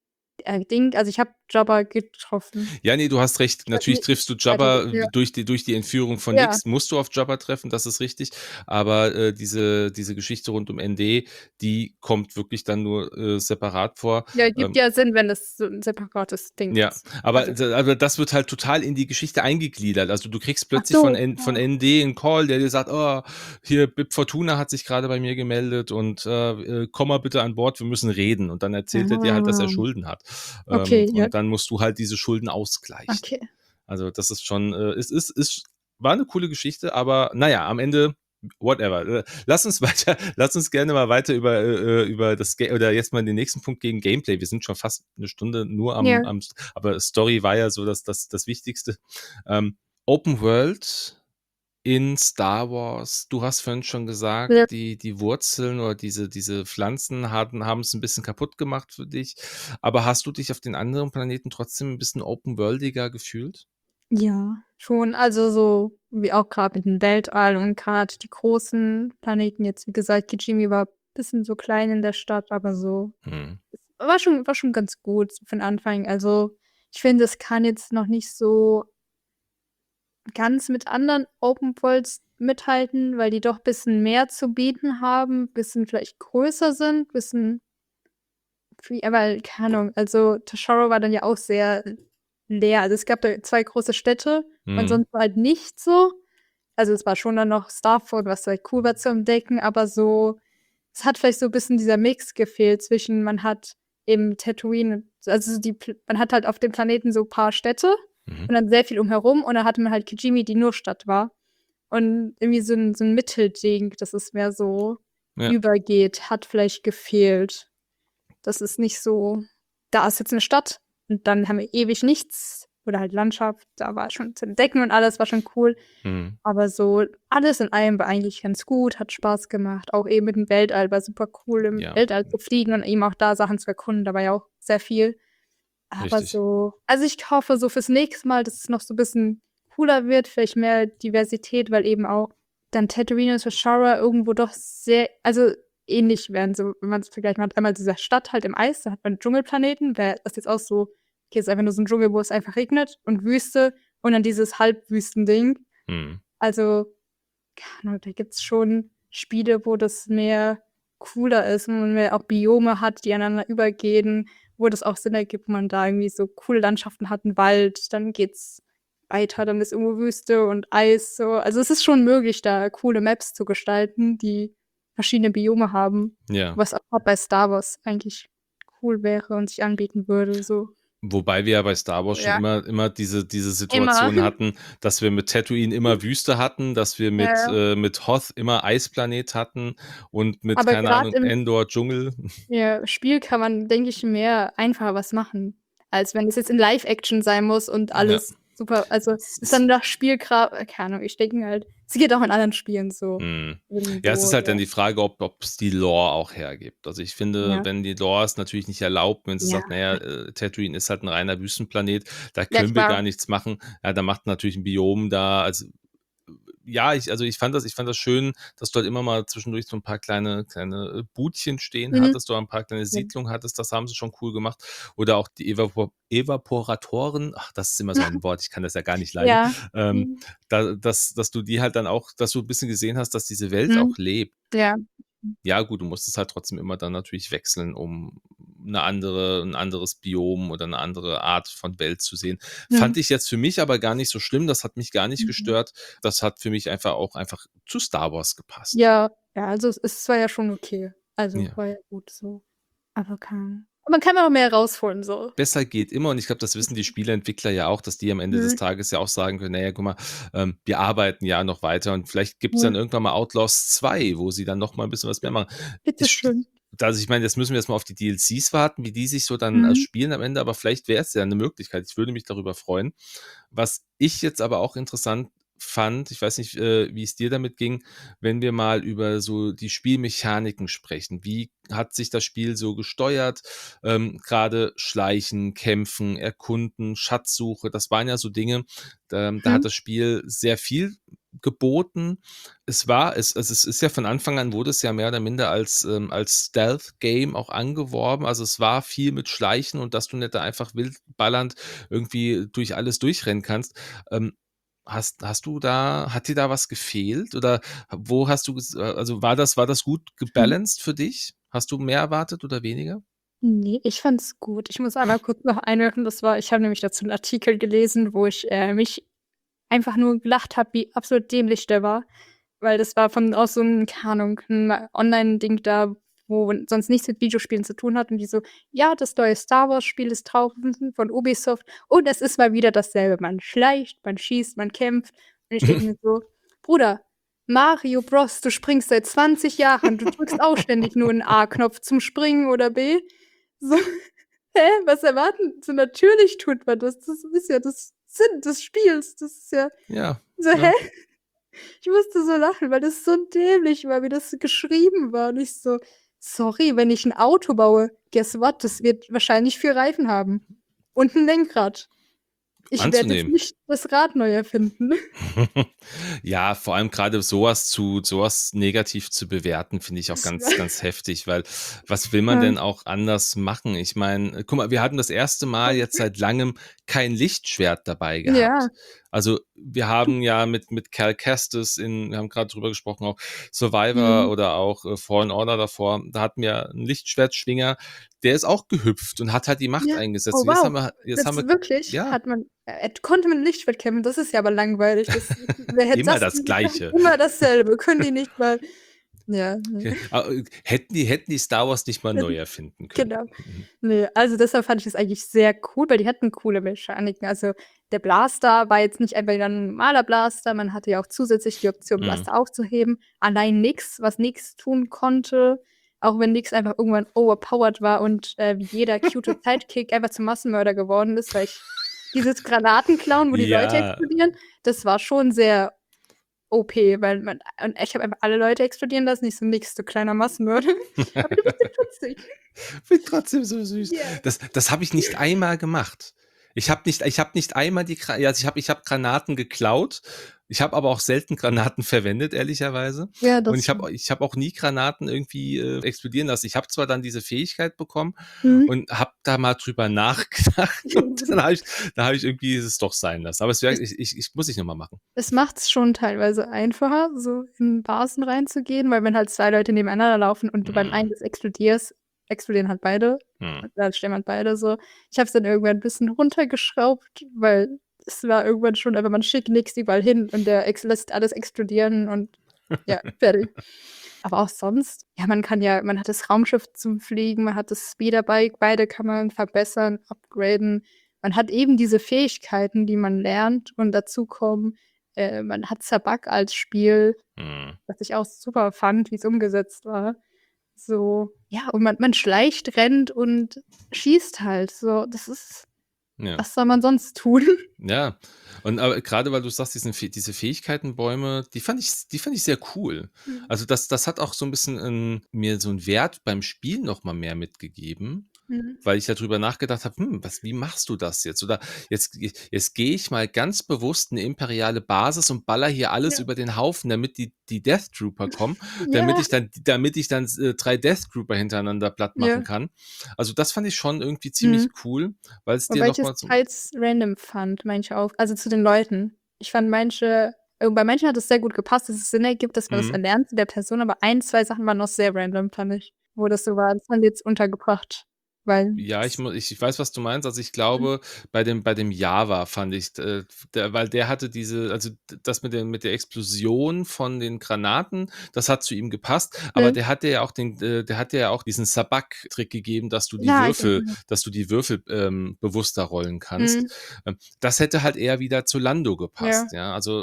äh, Ding also, ich habe Jabba getroffen. Ja, ne, du hast recht. Ich weiß Natürlich nicht triffst du weiter Jabba ja. durch die durch die Entführung von Ja. Nix musst du auf Jabba treffen, das ist richtig. Aber, äh, diese diese Geschichte rund um N D, die kommt wirklich dann nur, äh, separat vor. Ja, gibt Ähm ja Sinn, wenn das so 'n separates Ding Ja, ist. aber Also d aber das wird halt total in die Geschichte eingegliedert. Also, du kriegst Ach plötzlich von so, N von ah. N D 'n Call, der dir sagt: „Oh, hier Bib Fortuna hat sich grade bei mir gemeldet und, äh, äh, komm mal bitte an Bord, wir müssen reden.“ Und dann erzählt er dir halt, dass er Ah. Schulden hat. Ähm, Okay, ja. und dann musst du halt diese Schulden ausgleichen. Okay. Also, das ist schon, äh es ist ist war 'ne coole Geschichte, aber na ja, am Ende whatever. Äh, lass uns weiter lass uns gerne mal weiter über äh, äh, über das Ga oder jetzt mal den nächsten Punkt gegen Gameplay. Wir sind schon fast 'ne Stunde nur am Ja. am aber Story war ja so das das das Wichtigste. Ähm, Open World in Star Wars. Du hast vorhin schon gesagt, Ja. die die Wurzeln oder diese diese Pflanzen hatten haben's 'n bisschen kaputt gemacht für dich. Aber hast du dich auf den anderen Planeten trotzdem 'n bisschen open-worldiger gefühlt? Ja, schon. Also, so wie auch grad mit dem Weltall und grad die großen Planeten jetzt, wie gesagt, Kijimi war bisschen so klein in der Stadt, aber so Mhm. war schon war schon ganz gut so für 'n Anfang. Also, ich finde, es kann jetzt noch nicht so ganz mit anderen Open Worlds mithalten, weil die doch bisschen mehr zu bieten haben, bisschen vielleicht größer sind, bisschen wie aber keine Ahnung, also, Toshiro war dann ja auch sehr leer. Also, es gab da zwei große Städte und Mhm. sonst war halt nichts so. Also, es war schon dann noch Starfall, was halt cool war zu entdecken, aber so es hat vielleicht so bisschen dieser Mix gefehlt zwischen man hat eben Tatooine also, die Pl man hat halt auf dem Planeten so paar Städte Mhm. und dann sehr viel umherum und dann hatte man halt Kijimi, die nur Stadt war. Und irgendwie so 'n so 'n Mittelding, dass es mehr so Ja. übergeht, hat vielleicht gefehlt. Das ist nicht so da ist jetzt 'ne Stadt und dann haben wir ewig nichts oder halt Landschaft, da war schon zu entdecken und alles, war schon cool. Mhm. Aber so alles in allem war eigentlich ganz gut, hat Spaß gemacht. Auch eben mit dem Weltall war super cool, im Ja. Weltall zu fliegen und eben auch da Sachen zu erkunden, da war ja auch sehr viel. Aber Richtig. so also, ich hoffe so fürs nächste Mal, dass es noch so bisschen cooler wird, vielleicht mehr Diversität, weil eben auch dann Tatooine und Toshiro irgendwo doch sehr also, ähnlich werden, so wenn man's vergleicht. Man hat einmal diese Stadt halt im Eis, da hat man Dschungelplaneten, wäre das jetzt auch so okay, ist einfach nur so 'n Dschungel, wo es einfach regnet und Wüste und dann dieses Halbwüstending. Mhm. Also, keine Ahnung, da gibt's schon Spiele, wo das mehr cooler ist und man mehr auch Biome hat, die ineinander übergehen, wo das auch Sinn ergibt, wo man da irgendwie so coole Landschaften hat, 'n Wald, dann geht's weiter, dann ist irgendwo Wüste und Eis so. Also, es ist schon möglich, da coole Maps zu gestalten, die verschiedene Biome haben, Ja. was auch grad bei Star Wars eigentlich cool wäre und sich anbieten würde so. Wobei wir ja bei Star Wars schon Ja. immer immer diese diese Immer. Situation hatten, dass wir mit Tatooine immer Wüste hatten, dass wir Ja, mit ja. äh, mit Hoth immer Eisplanet hatten und mit, Aber keine grad Ahnung, im Endor Dschungel. ja, Spiel kann man, denke ich, mehr einfacher was machen, als wenn es jetzt in Live-Action sein muss und Ja. alles super also, Es ist dann ist nach Spielgra äh, keine Ahnung, ich denke mir halt es geht auch in anderen Spielen so Mhm. Ja, es ist irgendwo, halt dann ja. die Frage, ob ob's die Lore auch hergibt. Also, ich finde, Ja. wenn die Lore es natürlich nicht erlaubt, wenn sie Ja. sagt: „Na ja, äh, Tatooine ist halt 'n reiner Wüstenplanet, da Ja, können wir klar. gar nichts machen.“ Ja, dann macht natürlich 'n Biom da also, ja, ich also, ich fand das ich fand das schön, dass du halt immer mal zwischendurch so 'n paar kleine kleine, äh, Budchen stehen Mhm. hattest oder 'n paar kleine Ja. Siedlungen hattest. Das haben sie schon cool gemacht. Oder auch die Evapor Evaporatoren. Ach, das ist immer so ein Wort, ich kann das ja gar nicht leiden. Ja. Ähm, Mhm. da dass dass du die halt dann auch dass du 'n bisschen gesehen hast, dass diese Welt Mhm. auch lebt. Ja. Ja gut, du musstest halt trotzdem immer dann natürlich wechseln, um 'ne andere 'n anderes Biom oder 'ne andere Art von Welt zu sehen. Fand Mhm. ich jetzt für mich aber gar nicht so schlimm, das hat mich gar nicht Mhm. gestört. Das hat für mich einfach auch einfach zu Star Wars gepasst. Ja, ja, also, es es war ja schon okay. Also, Ja. war ja gut so. Aber kann man kann auch mehr rausholen so. Besser geht immer und ich glaube, das wissen die Spieleentwickler ja auch, dass die am Ende des Mhm. Tages ja auch sagen können: „Na ja, guck mal, ähm, wir arbeiten ja noch weiter und vielleicht gibt's dann Mhm. irgendwann mal Outlaws zwei, wo sie dann noch mal 'n bisschen was mehr machen.“ Bitte Ich st schön. also, ich meine, jetzt müssen wir erst mal auf die D L Cs warten, wie die sich so dann, äh, Mhm. spielen am Ende, aber vielleicht wäre es ja 'ne Möglichkeit. Ich würde mich darüber freuen. Was ich jetzt aber auch interessant fand, ich weiß nicht, äh, wie es dir damit ging, wenn wir mal über so die Spielmechaniken sprechen. Wie hat sich das Spiel so gesteuert? Ähm, grade Schleichen, Kämpfen, Erkunden, Schatzsuche, das waren ja so Dinge, da da hat Mhm. das Spiel sehr viel geboten. Es war es also, es ist ja von Anfang an wurde es ja mehr oder minder als ähm, als Stealth-Game auch angeworben. Also, es war viel mit Schleichen und dass du nicht da einfach wild ballernd irgendwie durch alles durchrennen kannst. Ähm, hast hast du da hat dir da was gefehlt oder wo hast du ges äh, also, war das war das gut Mhm. gebalanced für dich? Hast du mehr erwartet oder weniger? Ne, ich fand's gut. Ich muss einmal kurz noch einwerfen, das war ich habe nämlich dazu 'n Artikel gelesen, wo ich, äh, mich einfach nur gelacht habe, wie absolut dämlich der war, weil das war von aus so 'n, keine Ahnung, 'n Online-Ding da, wo sonst nichts mit Videospielen zu tun hat und die so: „Ja, das neue Star-Wars-Spiel ist draußen von Ubisoft und es ist mal wieder dasselbe. Man schleicht, man schießt, man kämpft.“ Und ich denke mir so: „Bruder, Mario Bros, du springst seit zwanzig Jahren, du drückst auch ständig nur 'n A-Knopf zum Springen oder B.“ So, hä, was erwarten so natürlich tut man das. Das ist ja das Sinn des Spiels. Das ist ja Ja, so, hä? ne? Ich musste so lachen, weil das so dämlich war, wie das geschrieben war. Und ich so, sorry, wenn ich ein Auto baue, guess what? Das wird wahrscheinlich vier Reifen haben. Und ein Lenkrad. Ich werde jetzt Anzunehmen. nicht das Rad neu erfinden. Ja, vor allem gerade sowas zu sowas negativ zu bewerten, finde ich auch Das ganz, war- ganz heftig, weil was will man Ja. denn auch anders machen? Ich meine, guck mal, wir hatten das erste Mal jetzt seit langem kein Lichtschwert dabei gehabt. Ja. Also wir haben ja mit, mit Cal Kestis in, wir haben gerade drüber gesprochen, auch Survivor Mhm. oder auch äh, Fallen Order davor, da hatten wir einen Lichtschwertschwinger, der ist auch gehüpft und hat halt die Macht Ja. eingesetzt. Oh, Und jetzt wow. haben wir, jetzt Jetzt haben wir, wirklich ja, hat man, äh, konnte man Lichtschwert kämpfen. Das ist ja aber langweilig. Das, wer hätte immer das das denn Gleiche. gekonnt? Immer dasselbe. Können die nicht mal. Ja. Nee. Aber, äh, Hätten die, hätten die Star Wars nicht mal neu erfinden können. Genau. Nee, also deshalb fand ich das eigentlich sehr cool, weil die hatten coole Mechaniken. Also der Blaster war jetzt nicht einfach ein normaler Blaster, man hatte ja auch zusätzlich die Option, Mhm. Blaster aufzuheben. Allein nix, was nix tun konnte, auch wenn nix einfach irgendwann overpowered war und äh, wie jeder cute Sidekick einfach zum Massenmörder geworden ist, weil ich dieses Granatenklauen, wo die Leute Ja, explodieren, das war schon sehr O P, weil man, und ich habe einfach alle Leute explodieren lassen, nicht so nix, du kleiner Massenmörder. Aber du bist ja putzig. bin trotzdem so süß. Ja. Das, das habe ich nicht einmal gemacht. Ich habe nicht, ich habe nicht einmal die, Gra- ja, also ich habe, ich habe Granaten geklaut. Ich habe aber auch selten Granaten verwendet, ehrlicherweise. Ja, das Und ich habe, stimmt. ich habe auch nie Granaten irgendwie äh, explodieren lassen. Ich habe zwar dann diese Fähigkeit bekommen Mhm. und habe da mal drüber nachgedacht und dann habe ich, da habe ich irgendwie es doch sein lassen. Aber es wäre, ich, ich, ich muss ich nochmal machen. Es macht's schon teilweise einfacher, so in Basen reinzugehen, weil wenn halt zwei Leute nebeneinander laufen und du beim Mhm. einen das explodierst, explodieren halt beide. Hm. Und dann stehen halt beide so. Ich habe es dann irgendwann ein bisschen runtergeschraubt, weil es war irgendwann schon, aber man schickt nix überall hin und der ex lässt alles explodieren und ja, fertig. Aber auch sonst, ja, man kann ja, man hat das Raumschiff zum Fliegen, man hat das Speederbike, beide kann man verbessern, upgraden. Man hat eben diese Fähigkeiten, die man lernt und dazu kommen, äh, man hat Sabak als Spiel, Hm. was ich auch super fand, wie es umgesetzt war. So, ja, und man, man schleicht, rennt und schießt halt. So, das ist, Ja. was soll man sonst tun? Ja, und aber gerade weil du sagst, diesen, Fäh- diese Fähigkeitenbäume, die fand ich, die fand ich sehr cool. Also das, das hat auch so ein bisschen ähm, mir so einen Wert beim Spiel noch mal mehr mitgegeben, Mhm. weil ich darüber nachgedacht habe, hm, was, wie machst du das jetzt? Oder jetzt, jetzt gehe ich mal ganz bewusst eine imperiale Basis und baller hier alles Ja. über den Haufen, damit die, die Death Trooper kommen, damit Ja. ich dann, damit ich dann äh, drei Death Trooper hintereinander platt machen Ja. kann. Also das fand ich schon irgendwie ziemlich Mhm. cool, weil es dir Wobei noch ich es mal so, teils random fand, manche auch. Also zu den Leuten. Ich fand manche, äh, bei manchen hat es sehr gut gepasst, dass es Sinn ergibt, dass man das Mhm. erlernt zu der Person, aber ein, zwei Sachen waren noch sehr random, fand ich. Wo das so war, das haben wir jetzt untergebracht. Weil. Ja, ich, das- mu- ich, ich weiß, was du meinst. Also ich glaube, bei dem, bei dem Java fand ich, äh, der, weil der hatte diese, also d- das mit der, mit der Explosion von den Granaten, das hat zu ihm gepasst, aber Ja. der hatte ja auch den, äh, der hatte ja auch diesen Sabak-Trick gegeben, dass du die Ja, Würfel, genau. dass du die Würfel ähm, bewusster rollen kannst. Mhm. Ähm, das hätte halt eher wieder zu Lando gepasst, ja. Also,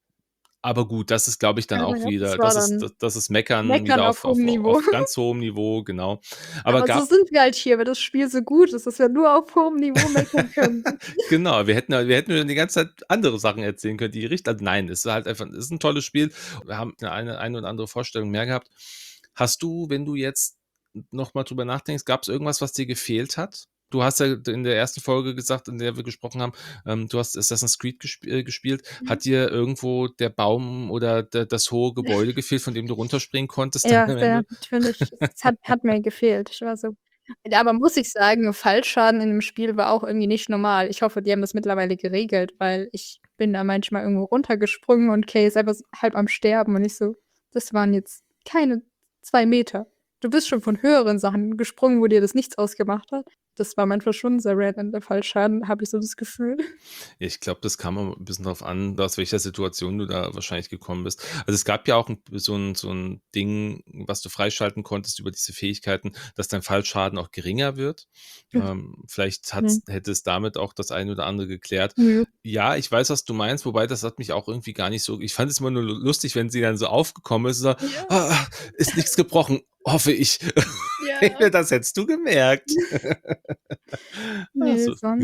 aber gut, das ist, glaube ich, dann Aber auch ja, wieder, das war das ist, dann das, das ist Meckern, Meckern wieder auf auf, auf, hohem Niveau. auf ganz hohem Niveau, genau. Aber, Aber so gab, sind wir halt hier, weil das Spiel so gut ist, dass wir nur auf hohem Niveau meckern können. Genau, wir hätten, wir hätten die ganze Zeit andere Sachen erzählen können, die richtig, also nein, es ist halt einfach, es ist ein tolles Spiel. Wir haben eine, eine oder andere Vorstellung mehr gehabt. Hast du, wenn du jetzt nochmal drüber nachdenkst, gab es irgendwas, was dir gefehlt hat? Du hast ja in der ersten Folge gesagt, in der wir gesprochen haben, ähm, du hast Assassin's Creed gesp äh, gespielt. Mhm. Hat dir irgendwo der Baum oder der, das hohe Gebäude gefehlt, von dem du runterspringen konntest Ja, dann am der, Ende? natürlich. Es hat, hat mir gefehlt. Ich war so. Ja, aber muss ich sagen, Fallschaden in dem Spiel war auch irgendwie nicht normal. Ich hoffe, die haben das mittlerweile geregelt, weil ich bin da manchmal irgendwo runtergesprungen und Kay ist einfach so halb am Sterben und ich so, das waren jetzt keine zwei Meter. Du bist schon von höheren Sachen gesprungen, wo dir das nichts ausgemacht hat. Das war manchmal schon sehr random, der Fallschaden, habe ich so das Gefühl. Ja, ich glaube, das kam auch ein bisschen darauf an, aus welcher Situation du da wahrscheinlich gekommen bist. Also es gab ja auch ein, so, ein, so ein Ding, was du freischalten konntest über diese Fähigkeiten, dass dein Fallschaden auch geringer wird. Mhm. Ähm, vielleicht hat's, hätte es damit auch das eine oder andere geklärt. Nö. Ja, ich weiß, was du meinst, wobei das hat mich auch irgendwie gar nicht so. Ich fand es immer nur lu- lustig, wenn sie dann so aufgekommen ist, so, Ja. ah, ist nichts gebrochen, hoffe ich. Ja. Das hättest du gemerkt. Nee, Also, sonst. ja.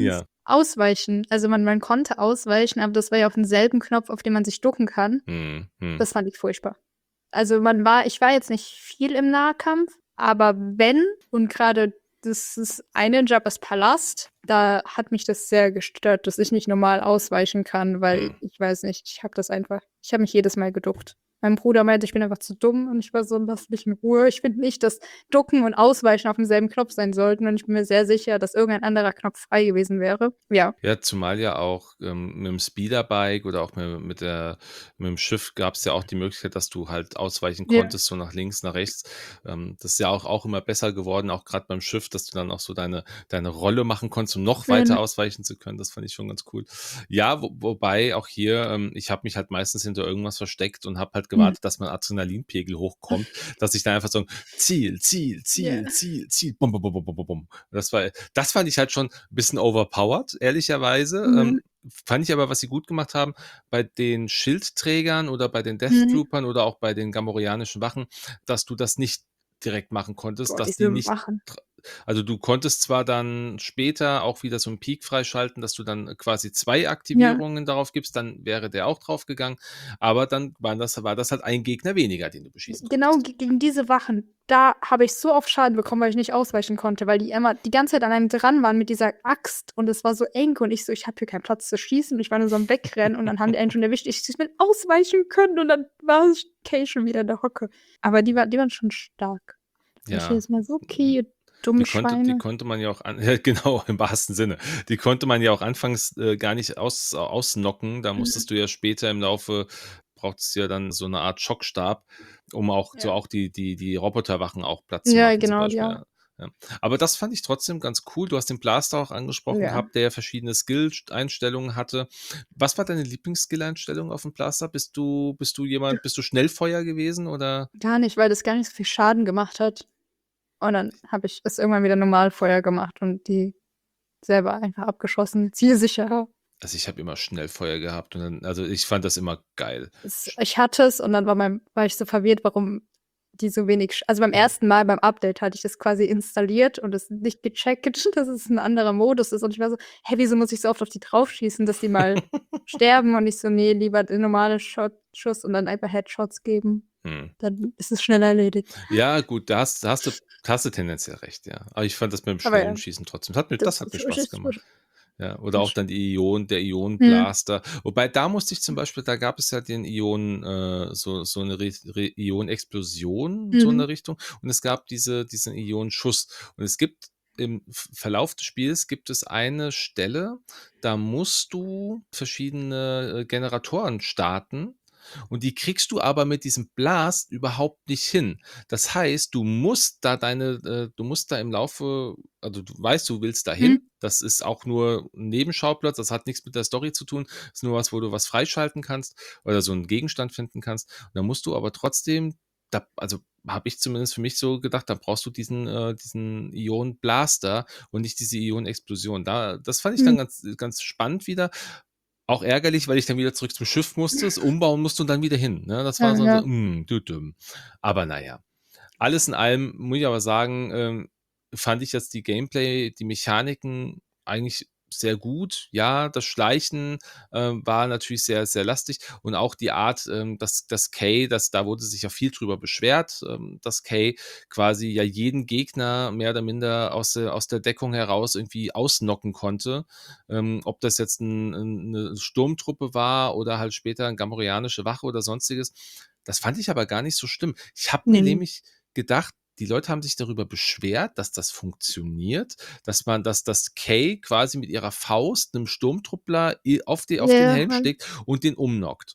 Ausweichen. Also man, man konnte ausweichen, aber das war ja auf demselben Knopf, auf dem man sich ducken kann. Hm, hm. Das fand ich furchtbar. Also man war, ich war jetzt nicht viel im Nahkampf, aber wenn, und gerade das ist eine Jabba's Palast, da hat mich das sehr gestört, dass ich nicht normal ausweichen kann, weil Hm. ich weiß nicht, ich habe das einfach, ich habe mich jedes Mal geduckt. Mein Bruder meinte, ich bin einfach zu dumm und ich war so, lass mich in Ruhe. Ich finde nicht, dass Ducken und Ausweichen auf demselben Knopf sein sollten und ich bin mir sehr sicher, dass irgendein anderer Knopf frei gewesen wäre. Ja. Ja, zumal ja auch ähm, mit dem Speederbike oder auch mit, mit, der, mit dem Schiff gab es ja auch die Möglichkeit, dass du halt ausweichen Ja. konntest, so nach links, nach rechts. Ähm, das ist ja auch, auch immer besser geworden, auch gerade beim Schiff, dass du dann auch so deine, deine Rolle machen konntest, um noch weiter Mhm. ausweichen zu können. Das fand ich schon ganz cool. Ja, wo, wobei auch hier, ähm, ich habe mich halt meistens hinter irgendwas versteckt und habe halt gewartet, dass mein Adrenalinpegel hochkommt, dass ich dann einfach so Ziel, Ziel, Ziel, Ja. Ziel, Ziel, bum, bum, bum, bum, bum, bum. Das war, das fand ich halt schon ein bisschen overpowered, ehrlicherweise. Mhm. Ähm, fand ich aber, was sie gut gemacht haben, bei den Schildträgern oder bei den Death Mhm. Troopern oder auch bei den gamorreanischen Wachen, dass du das nicht direkt machen konntest, Boah, dass diese die nicht Wachen. tra- also du konntest zwar dann später auch wieder so einen Peak freischalten, dass du dann quasi zwei Ja. Aktivierungen darauf gibst, dann wäre der auch drauf gegangen, aber dann war das, war das halt ein Gegner weniger, den du beschießen Genau konntest. ge- gegen diese Wachen, da habe ich so oft Schaden bekommen, weil ich nicht ausweichen konnte, weil die immer die ganze Zeit an einem dran waren mit dieser Axt und es war so eng und ich so, ich habe hier keinen Platz zu schießen und ich war nur so am Wegrennen und dann haben die einen schon erwischt, ich will ausweichen können und dann war Kay schon wieder in der Hocke. Aber die, war, die waren schon stark. Da war ich Ja, jedes Mal so, okay, ihr dumme die konnte, die Schweine. konnte man ja auch, an, ja, genau, im wahrsten Sinne. Die konnte man ja auch anfangs äh, gar nicht aus, ausnocken. Da Mhm. musstest du ja später im Laufe, brauchtest du ja dann so eine Art Schockstab, um auch so Ja. auch die, die, die Roboterwachen auch Platz zu Ja, machen, zum genau, die Beispiel. auch. Ja. Ja. Aber das fand ich trotzdem ganz cool. Du hast den Blaster auch angesprochen Ja. gehabt, der verschiedene Skill-Einstellungen hatte. Was war deine Lieblings-Skill-Einstellung auf dem Blaster? Bist du, bist du jemand, bist du Schnellfeuer gewesen oder? Gar nicht, weil das gar nicht so viel Schaden gemacht hat. Und dann habe ich es irgendwann wieder Normalfeuer gemacht und die selber einfach abgeschossen, zielsicherer. Also ich habe immer Schnellfeuer gehabt und dann, also ich fand das immer geil. Es, ich hatte es und dann war, mein, war ich so verwirrt, warum die so wenig. Sch- Also beim ersten Mal beim Update hatte ich das quasi installiert und es nicht gecheckt, dass es ein anderer Modus ist. Und ich war so, hä, wieso muss ich so oft auf die draufschießen, dass die mal sterben? Und ich so, nee, lieber den normalen Shot, Schuss und dann einfach Headshots geben. Hm. Dann ist es schnell erledigt. Ja, gut, da hast, da hast, du, hast du tendenziell recht, ja. Aber ich fand das mit dem Aber schnellen ja, Schießen trotzdem. Das hat mir, das das hat mir ist Spaß gemacht. Ja, oder auch dann die Ionen, der Hm. Ionenblaster. Wobei da musste ich zum Beispiel, da gab es ja den Ionen, äh, so, so eine Re Re Ionenexplosion, so in der Mhm. Richtung. Und es gab diese, diesen Ionenschuss. Und es gibt im F- Verlauf des Spiels gibt es eine Stelle, da musst du verschiedene äh, Generatoren starten. Und die kriegst du aber mit diesem Blast überhaupt nicht hin. Das heißt, du musst da deine, äh, du musst da im Laufe, also du weißt, du willst Hm. dahin. Das ist auch nur ein Nebenschauplatz, das hat nichts mit der Story zu tun. Das ist nur was, wo du was freischalten kannst oder so einen Gegenstand finden kannst. Und dann musst du aber trotzdem, da, also habe ich zumindest für mich so gedacht, da brauchst du diesen, äh, diesen Ionen-Blaster und nicht diese Ionen-Explosion. Da, das fand ich dann Hm. ganz, ganz spannend wieder. Auch ärgerlich, weil ich dann wieder zurück zum Schiff musste, es umbauen musste und dann wieder hin. Ne? Das war Ja, so, ja. so mm, du dumm. Aber naja. Alles in allem muss ich aber sagen, ähm, fand ich jetzt die Gameplay, die Mechaniken eigentlich sehr gut. Ja, das Schleichen ähm, war natürlich sehr, sehr lastig und auch die Art, ähm, dass das Kay, das, da wurde sich ja viel drüber beschwert, ähm, dass Kay quasi ja jeden Gegner mehr oder minder aus der, aus der Deckung heraus irgendwie ausnocken konnte. Ähm, ob das jetzt ein, ein, eine Sturmtruppe war oder halt später eine gamorreanische Wache oder sonstiges. Das fand ich aber gar nicht so schlimm. Ich habe mir Nee. nämlich gedacht, die Leute haben sich darüber beschwert, dass das funktioniert, dass man, dass das Kay quasi mit ihrer Faust einem Sturmtruppler i- auf, die, auf den Ja, Helm halt. schlägt und den umnockt.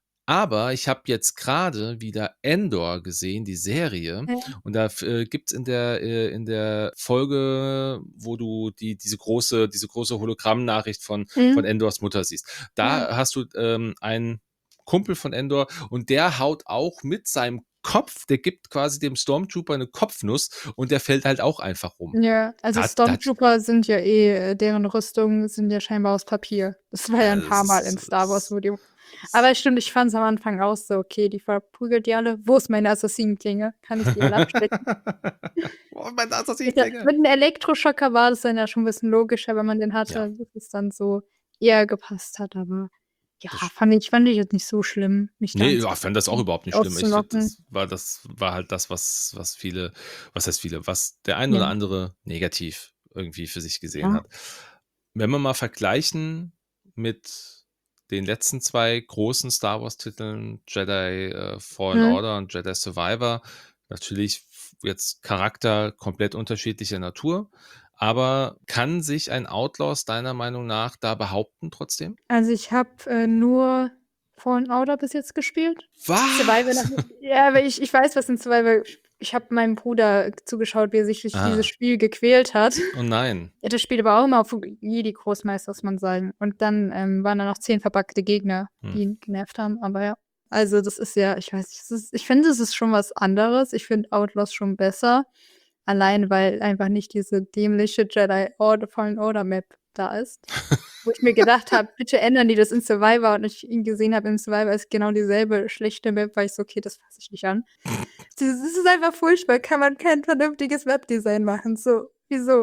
Aber ich habe jetzt gerade wieder Endor gesehen, die Serie, Ja. und da äh, gibt es in der, äh, in der Folge, wo du die, diese große, diese große Hologrammnachricht von, von Hm. Endors Mutter siehst. Ja. Da hast du ähm, einen Kumpel von Endor und der haut auch mit seinem Kopf, der gibt quasi dem Stormtrooper eine Kopfnuss und der fällt halt auch einfach rum. Ja, also Da, hat- da, hat- Stormtrooper sind ja eh, äh, deren Rüstungen sind ja scheinbar aus Papier. Das war ja ein also paar es Mal in ist, Star Wars, es wo die Aber stimmt, ich fand es am Anfang auch so, okay, die verprügelt die alle. Wo ist meine Assassinenklinge? Kann ich die mal abstecken? Oh, mein Mit, der, Assassinenklinge. mit einem Elektroschocker war das dann ja schon ein bisschen logischer, wenn man den hatte, Ja. dass es dann so eher gepasst hat. Aber ja, Das fand ich, fand ich jetzt nicht so schlimm, mich Nee, dann ja, ich fand das auch überhaupt nicht schlimm. Ich, auszunocken. das war das war halt das, was, was viele, was heißt viele, was der ein Ja. oder andere negativ irgendwie für sich gesehen Ja. hat. Wenn wir mal vergleichen mit den letzten zwei großen Star Wars-Titeln, Jedi äh, Fallen Mhm. Order und Jedi Survivor, natürlich f- jetzt Charakter komplett unterschiedlicher Natur, aber kann sich ein Outlaws deiner Meinung nach da behaupten trotzdem? Also ich habe äh, nur Fallen Order bis jetzt gespielt. Survivor Was? noch, ja, aber ich, ich weiß, was in Survivor. Ich habe meinem Bruder zugeschaut, wie er sich durch Ah. dieses Spiel gequält hat. Oh nein. Ja, das spielt aber auch immer auf Jedi-Großmeister, muss man sagen. Und dann ähm, waren da noch zehn verpackte Gegner, Hm. die ihn genervt haben. Aber ja, also das ist ja, ich weiß nicht, es ist, ich finde, es ist schon was anderes. Ich finde Outlaws schon besser. Allein, weil einfach nicht diese dämliche Jedi Order Fallen Order Map da ist. Wo ich mir gedacht habe, bitte ändern die das in Survivor. Und ich ihn gesehen habe im Survivor ist genau dieselbe schlechte Map, weil ich so, okay, das fasse ich nicht an. Das ist einfach furchtbar. Kann man kein vernünftiges Webdesign machen. So, wieso?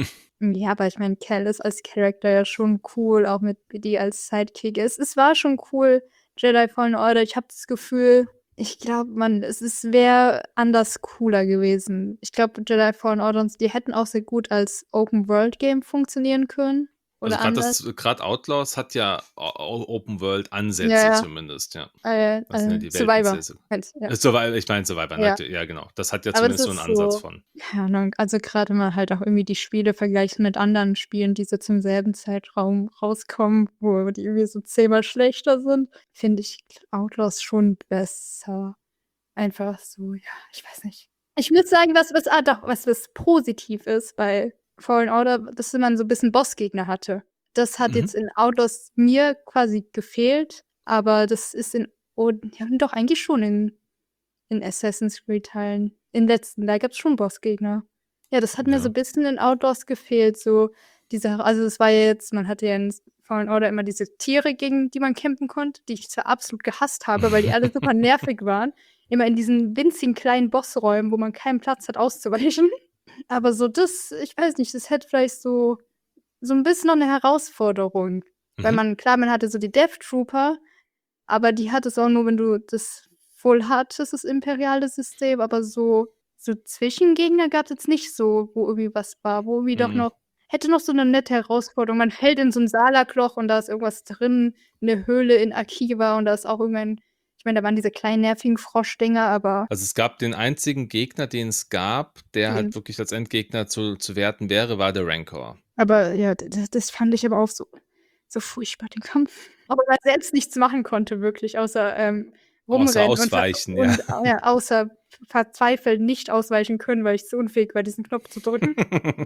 Ja, aber ich meine, Cal ist als Charakter ja schon cool, auch mit B D als Sidekick. Es, es war schon cool, Jedi Fallen Order. Ich habe das Gefühl, ich glaube, man, es ist wäre anders cooler gewesen. Ich glaube, Jedi Fallen Order, die hätten auch sehr gut als Open-World-Game funktionieren können. Oder Also gerade anders. das, gerade Outlaws hat ja O- O- Open World Ansätze Ja, ja. zumindest, ja. Äh, Das sind ja äh, die Survivor. Welten. sehr- meinst du, Ja. Äh, Survivor, ich meine Survivor, Ja. ja. ja genau. Das hat ja Aber das zumindest so einen ist Ansatz so- von. Keine Ahnung, also gerade wenn man halt auch irgendwie die Spiele vergleicht mit anderen Spielen, die so zum selben Zeitraum rauskommen, wo die irgendwie so zehnmal schlechter sind, finde ich Outlaws schon besser. Einfach so, ja, ich weiß nicht. Ich würde sagen, was, was, ah, doch, was, was positiv ist bei Fallen Order, dass man so ein bisschen Bossgegner hatte. Das hat Mhm. jetzt in Outlaws mir quasi gefehlt, aber das ist in, oh, ja, doch eigentlich schon in, in Assassin's Creed-Teilen. In letzten, da gab es schon Bossgegner. Ja, das hat mir Ja. so ein bisschen in Outlaws gefehlt, so diese, also es war ja jetzt, man hatte ja in Fallen Order immer diese Tiere, gegen die man kämpfen konnte, die ich zwar absolut gehasst habe, weil die alle super nervig waren. Immer in diesen winzigen kleinen Bossräumen, wo man keinen Platz hat auszuweichen. Aber so das, ich weiß nicht, das hätte vielleicht so, so ein bisschen noch eine Herausforderung. Weil Mhm. man, klar, man hatte so die Death Trooper, aber die hat es auch nur, wenn du das voll hattest, das imperiale System, aber so, so Zwischengegner gab es jetzt nicht so, wo irgendwie was war, wo irgendwie doch Mhm. noch, hätte noch so eine nette Herausforderung. Man fällt in so ein Salakloch und da ist irgendwas drin, eine Höhle in Akiva und da ist auch irgendein, ich meine, da waren diese kleinen nervigen Froschdinger, aber Also es gab den einzigen Gegner, den es gab, der Den- halt wirklich als Endgegner zu, zu werten wäre, war der Rancor. Aber ja, das, das fand ich aber auch so, so furchtbar, den Kampf. Aber man selbst nichts machen konnte, wirklich, außer ähm, rumrennen. Außer und ver- ausweichen, und, ja. ja. Außer verzweifelt nicht ausweichen können, weil ich zu unfähig war, diesen Knopf zu drücken.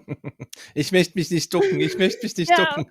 Ich möchte mich nicht ducken, ich möchte mich nicht Ja. ducken.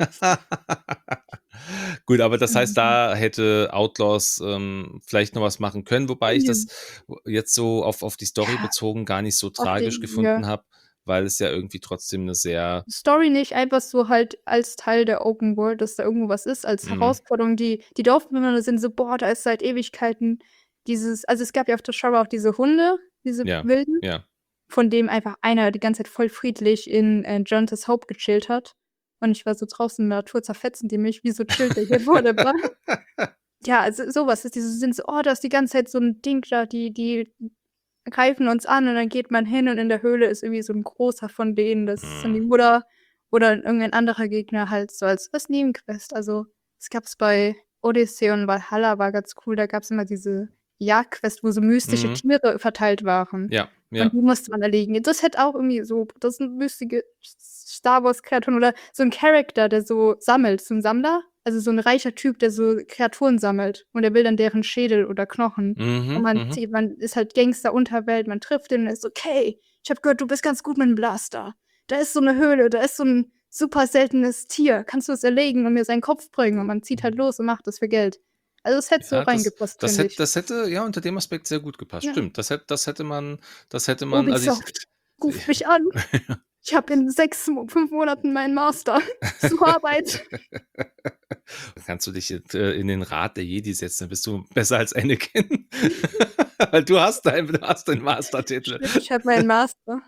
Gut, aber das heißt, Mhm. da hätte Outlaws ähm, vielleicht noch was machen können, wobei ich Ja. das jetzt so auf, auf die Story Ja. bezogen gar nicht so tragisch den- gefunden ja. habe, weil es ja irgendwie trotzdem eine sehr, Story nicht, einfach so halt als Teil der Open World, dass da irgendwo was ist, als Mhm. Herausforderung, die, die Dorfbewohner sind so, boah, da ist seit Ewigkeiten dieses, also es gab ja auf der Show auch diese Hunde, diese Ja. wilden, ja. von dem einfach einer die ganze Zeit voll friedlich in äh, Jontas Hope gechillt hat. Und ich war so draußen in der Natur zerfetzen die mich, wieso chillt der hier vor der Bar? Ja, also sowas ist diese, sind so, oh, da ist die ganze Zeit so ein Ding da, die, die greifen uns an und dann geht man hin und in der Höhle ist irgendwie so ein großer von denen, das ist dann die Mutter oder irgendein anderer Gegner halt so als, als Nebenquest. Also es gab's bei Odyssey und Valhalla war ganz cool, da gab's immer diese Jagdquest, wo so mystische Mhm. Tiere verteilt waren. Ja, ja. Und die musste man erlegen. Das hätte auch irgendwie so, das sind mystische Star Wars-Kreaturen oder so ein Charakter, der so sammelt, so ein Sammler. Also so ein reicher Typ, der so Kreaturen sammelt und der will dann deren Schädel oder Knochen. Mhm, Und man, mhm. zieht, man ist halt Gangster Unterwelt, man trifft ihn und ist so, okay, ich habe gehört, du bist ganz gut mit einem Blaster. Da ist so eine Höhle, da ist so ein super seltenes Tier. Kannst du es erlegen und mir seinen Kopf bringen? Und man zieht halt los und macht das für Geld. Also es hätte so Ja, das, reingepasst, das, finde hätte, ich. das hätte ja unter dem Aspekt sehr gut gepasst. Ja. Stimmt, das hätte, das hätte man, das hätte man, also ich, Ubisoft, ruf mich an. Ich habe in sechs, Mo- fünf Monaten meinen Master. Zur Arbeit. Kannst du dich jetzt, äh, in den Rat der Jedi setzen, dann bist du besser als Anakin. Weil du hast dein du hast den Mastertitel. Stimmt, ich habe meinen Master.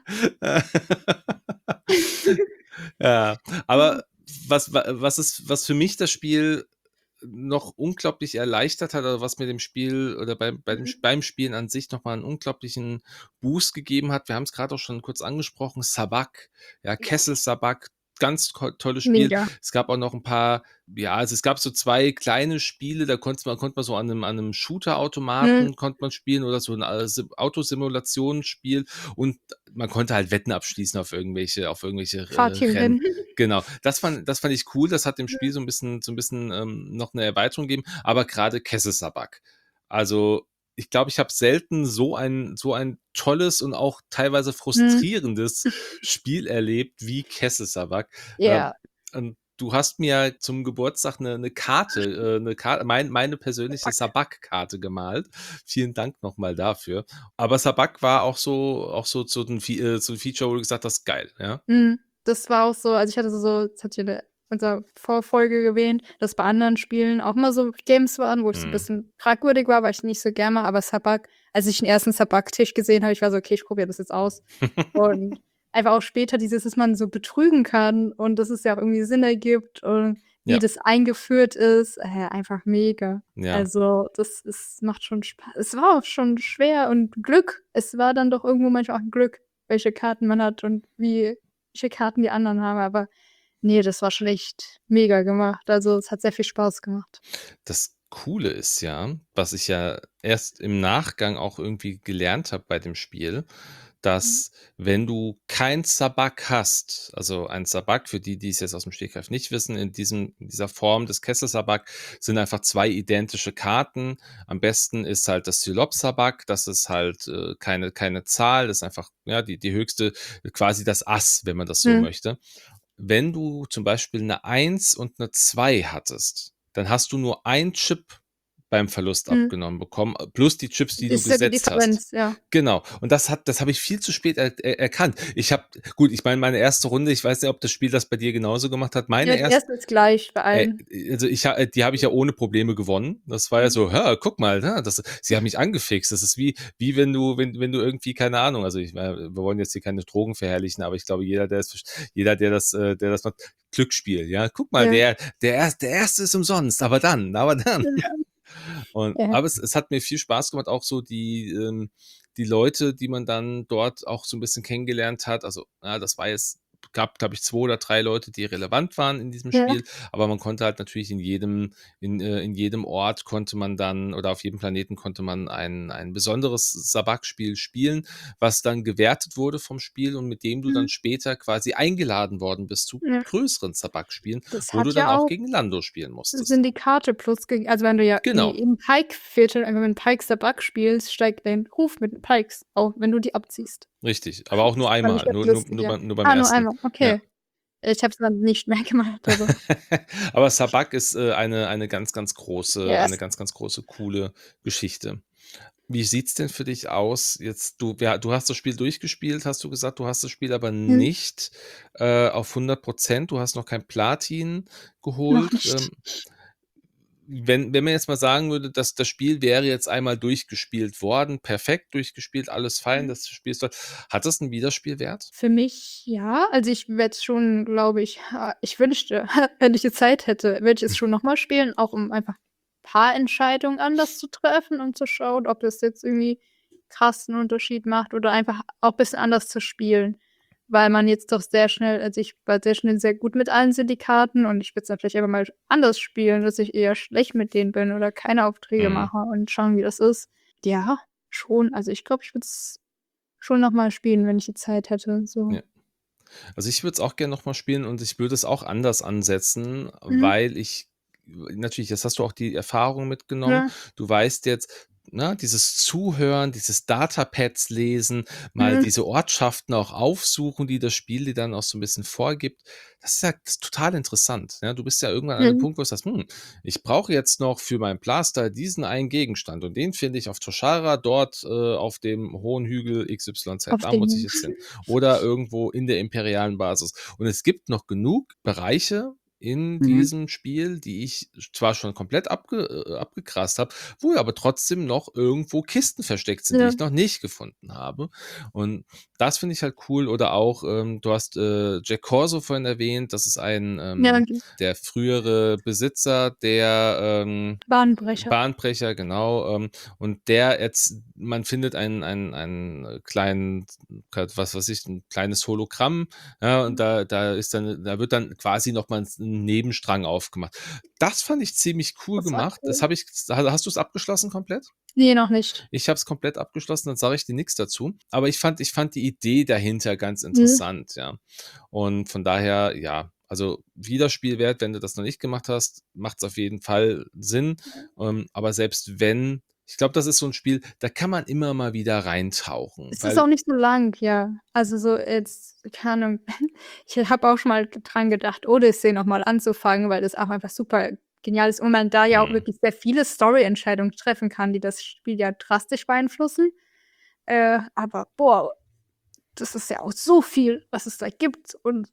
Ja, aber was wa was ist was für mich das Spiel noch unglaublich erleichtert hat oder was mir dem Spiel oder beim bei dem Mhm. beim Spielen an sich noch mal 'n unglaublichen Boost gegeben hat. Wir haben's grad auch schon kurz angesprochen, Sabacc, ja, Ja. Kessel Sabacc, ganz ko tolles Spiel. Mega. Es gab auch noch 'n paar ja, also, es gab so zwei kleine Spiele, da konntest man konnte man so an 'nem an 'nem Mhm. Shooterautomaten konnte man spielen oder so 'n, äh, Sim Autosimulationsspiel und man konnte halt Wetten abschließen auf irgendwelche auf irgendwelche, äh, Rennen. Fahrteamrennen. Genau. Das fand das fand ich cool. Das hat dem Ja. Spiel so 'n bisschen so 'n bisschen, ähm, noch 'ne Erweiterung gegeben, aber grade Kessel Sabacc. Also, ich glaube, ich habe selten so ein so ein tolles und auch teilweise Mhm. frustrierendes Spiel erlebt wie Kessel Sabacc. Ähm, Ja. und du hast mir zum Geburtstag 'ne 'ne Karte äh, 'ne Ka mein meine persönliche Sabacc. Sabacc-Karte gemalt. Vielen Dank noch mal dafür. Aber Sabacc war auch so auch so so 'n Fe äh, so 'n Feature, wo du gesagt hast: „Geil“, ja? Mhm. Das war auch so also, ich hatte so das hatte ich in der unserer Vorfolge erwähnt, dass bei anderen Spielen auch immer so Games waren, wo ich so 'n Mhm. bisschen fragwürdig war, weil ich nicht so gern mag, aber Sabacc als ich den ersten Sabacc-Tisch gesehen habe, ich war so: „Okay, ich probiere das jetzt aus.“ Und einfach auch später dieses, dass man so betrügen kann und dass es ja auch irgendwie Sinn ergibt und wie Ja. das eingeführt ist, äh, einfach mega. Ja. Also, das es macht schon Spa es war auch schon schwer und Glück. Es war dann doch irgendwo manchmal auch 'n Glück, welche Karten man hat und wie welche Karten die anderen haben, aber ne, das war schon echt mega gemacht. Also, es hat sehr viel Spaß gemacht. Das Coole ist ja, was ich ja erst im Nachgang auch irgendwie gelernt habe bei dem Spiel, Mhm. dass wenn du kein Sabacc hast also, ein Sabacc, für die, die's jetzt aus'm Stegreif nicht wissen, in diesem in dieser Form des Kessel Sabacc sind einfach zwei identische Karten. Am besten ist halt das Sylop Sabacc, das ist halt, äh, keine keine Zahl, das ist einfach, ja, die die höchste quasi das Ass, wenn man das so Mhm. möchte. Wenn du zum Beispiel 'ne eins und 'ne zwei hattest, dann hast du nur ein Chip beim Verlust Mhm. abgenommen bekommen, plus die Chips, die du Ist ja die gesetzt hast. Differenz, ja. Genau. Und das hat das habe ich viel zu spät er er erkannt. Ich habe gut, ich meine, meine erste Runde ich weiß nicht, ob das Spiel das bei dir genauso gemacht hat. Meine Ja, die erst erste ist gleich bei äh, allen. also, ich ha die habe ich ja ohne Probleme gewonnen. Das war ja Mhm. so: „Hä, guck mal, ne, das sie haben mich angefixt.“ Das ist wie wie wenn du wenn wenn du irgendwie keine Ahnung, also, ich wir wollen jetzt hier keine Drogen verherrlichen, aber ich glaube, jeder, der es verst jeder, der das äh, der das macht Glücksspiel, ja: „Guck mal, Ja. der der erst der erste ist umsonst, aber dann aber dann.“ Ja. Und Ja. aber es es hat mir viel Spaß gemacht, auch so die ähm, die Leute, die man dann dort auch so 'n bisschen kennengelernt hat. Also, ja, das war jetzt gab, glaube ich, zwei oder drei Leute, die relevant waren in diesem Ja. Spiel, aber man konnte halt natürlich in jedem in äh, in jedem Ort konnte man dann oder auf jedem Planeten konnte man ein ein besonderes Sabacc-Spiel spielen, was dann gewertet wurde vom Spiel und mit dem du dann Mhm. später quasi eingeladen worden bist zu Ja. größeren Sabacc-Spielen, Das wo du hat dann ja auch auch gegen Lando spielen musstest. Syndikate Plus geg also, wenn du ja wie Genau. im Pike-Viertel einfach mit Pike Sabacc spielst, steigt dein Ruf mit den Pikes, auch wenn du die abziehst. Richtig, aber auch nur Das fand ich einmal, ganz nur nur lustig, nur ja. beim nur beim Ah, nur ersten. einmal, Ja. okay. Ich habe es dann nicht mehr gemacht, also Aber Sabacc ist, äh, eine eine ganz, ganz große eine Yes. ganz, ganz große, coole Geschichte. Wie sieht's denn für dich aus jetzt du ja, du hast das Spiel durchgespielt, hast du gesagt. Du hast das Spiel aber Mhm. nicht, äh, auf hundert Prozent. Du hast noch kein Platin Noch geholt. nicht. Ähm wenn wenn man jetzt mal sagen würde, dass das Spiel wäre jetzt einmal durchgespielt worden, perfekt durchgespielt, alles fein, Mhm. das Spiel ist toll. Hat das 'n Wiederspielwert? Für mich ja. Also, ich werde es schon, glaube ich ha ich wünschte, wenn ich die Zeit hätte, würde ich es schon noch mal spielen, auch um einfach paar Entscheidungen anders zu treffen und zu schauen, ob das jetzt irgendwie krass 'n Unterschied macht oder einfach auch bisschen anders zu spielen, weil man jetzt doch sehr schnell also, ich war sehr schnell sehr gut mit allen Syndikaten und ich würde es dann vielleicht einfach mal anders spielen, dass ich eher schlecht mit denen bin oder keine Aufträge Mhm. mache und schauen, wie das ist. Ja, schon. Also, ich glaube, ich würde es schon noch mal spielen, wenn ich die Zeit hätte, so. Ja. Also, ich würde es auch gern noch mal spielen und ich würde es auch anders ansetzen, Mhm. weil ich natürlich, jetzt hast du auch die Erfahrung mitgenommen. Ja. Du weißt jetzt, ne, dieses Zuhören, dieses Datapads lesen, mal Mhm. diese Ortschaften auch aufsuchen, die das Spiel dir dann auch so 'n bisschen vorgibt. Das ist ja das ist total interessant, ja? Du bist ja irgendwann an 'nem Mhm. Punkt, wo du sagst: „Hm, ich brauche jetzt noch für meinen Blaster diesen einen Gegenstand und den finde ich auf Toshara dort, äh, auf dem hohen Hügel X Y Z. Auf Da muss ich den jetzt hin.“ Oder irgendwo in der imperialen Basis. Und es gibt noch genug Bereiche, in Mhm. diesem Spiel, die ich zwar schon komplett abge äh, abgegrast habe, wo aber trotzdem noch irgendwo Kisten versteckt sind, die Ja. ich noch nicht gefunden habe. Und das finde ich halt cool. Oder auch, ähm, du hast äh, Jack Corso vorhin erwähnt, das ist ein Ja, ähm, g der frühere Besitzer der ähm, Bahnbrecher. Bahnbrecher, genau. Ähm, und der jetzt, man findet einen, einen, einen kleinen, was weiß ich, ein kleines Hologramm, ja, und da, da ist dann, da wird dann quasi nochmal ein Nebenstrang aufgemacht. Das fand ich ziemlich cool Das war gemacht. cool. Das habe ich, hast du es abgeschlossen komplett? Ne, noch nicht. Ich habe es komplett abgeschlossen, dann sage ich dir nichts dazu. Aber ich fand, ich fand die Idee dahinter ganz Mhm. interessant, ja. Und von daher, ja, also Wiederspielwert, wenn du das noch nicht gemacht hast, macht es auf jeden Fall Sinn. Ähm, aber selbst wenn, ich glaube, das ist so ein Spiel, da kann man immer mal wieder reintauchen, Es ist weil auch nicht so lang, ja. Also, so jetzt, keine Ahnung, ich habe auch schon mal dran gedacht, Odyssey noch mal anzufangen, weil das auch einfach super genial ist und man da ja auch Mhm. wirklich sehr viele Story-Entscheidungen treffen kann, die das Spiel ja drastisch beeinflussen. Äh, aber boah, das ist ja auch so viel, was es da gibt und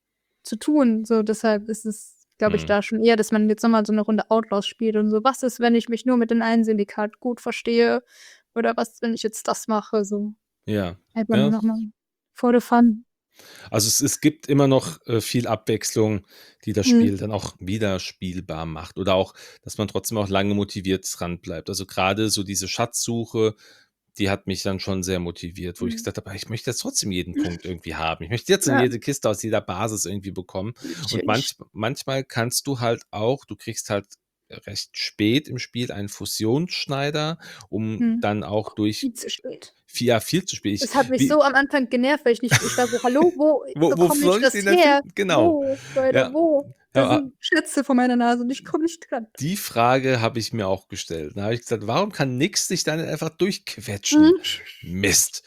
zu tun. So, deshalb ist es, glaube ich, Mhm. da schon eher, dass man jetzt noch mal so 'ne Runde Outlaws spielt und so: „Was ist, wenn ich mich nur mit dem einen Syndikat gut verstehe? Oder was, wenn ich jetzt das mache?“ So. Ja. Einfach nur Ja. noch mal for the fun. Also es, es gibt immer noch äh, viel Abwechslung, die das Mhm. Spiel dann auch wieder spielbar macht. Oder auch, dass man trotzdem auch lange motiviert dran bleibt. Also gerade so diese Schatzsuche, die hat mich dann schon sehr motiviert, wo ich Mhm. gesagt habe: „Ah, ich möchte jetzt trotzdem jeden Punkt irgendwie haben. Ich möchte jetzt in Ja, jede Kiste aus jeder Basis irgendwie bekommen.“ Und natürlich. manch manchmal kannst du halt auch, du kriegst halt recht spät im Spiel einen Fusionsschneider, um Mhm. dann auch durch Viel zu spät. vi ja, viel zu spät. Ich Das hat mich wie so am Anfang genervt, weil ich nicht ich war so: „Hallo, wo wo wo bekomme ich soll ich das den denn her? finden? Genau. Wo, Leute, Ja. wo? Da Ja, sind Schätze vor meiner Nase und ich komme nicht dran.“ die Frage habe ich mir auch gestellt. Da habe ich gesagt: „Warum kann nix sich da nicht einfach durchquetschen? Mhm. Mist.“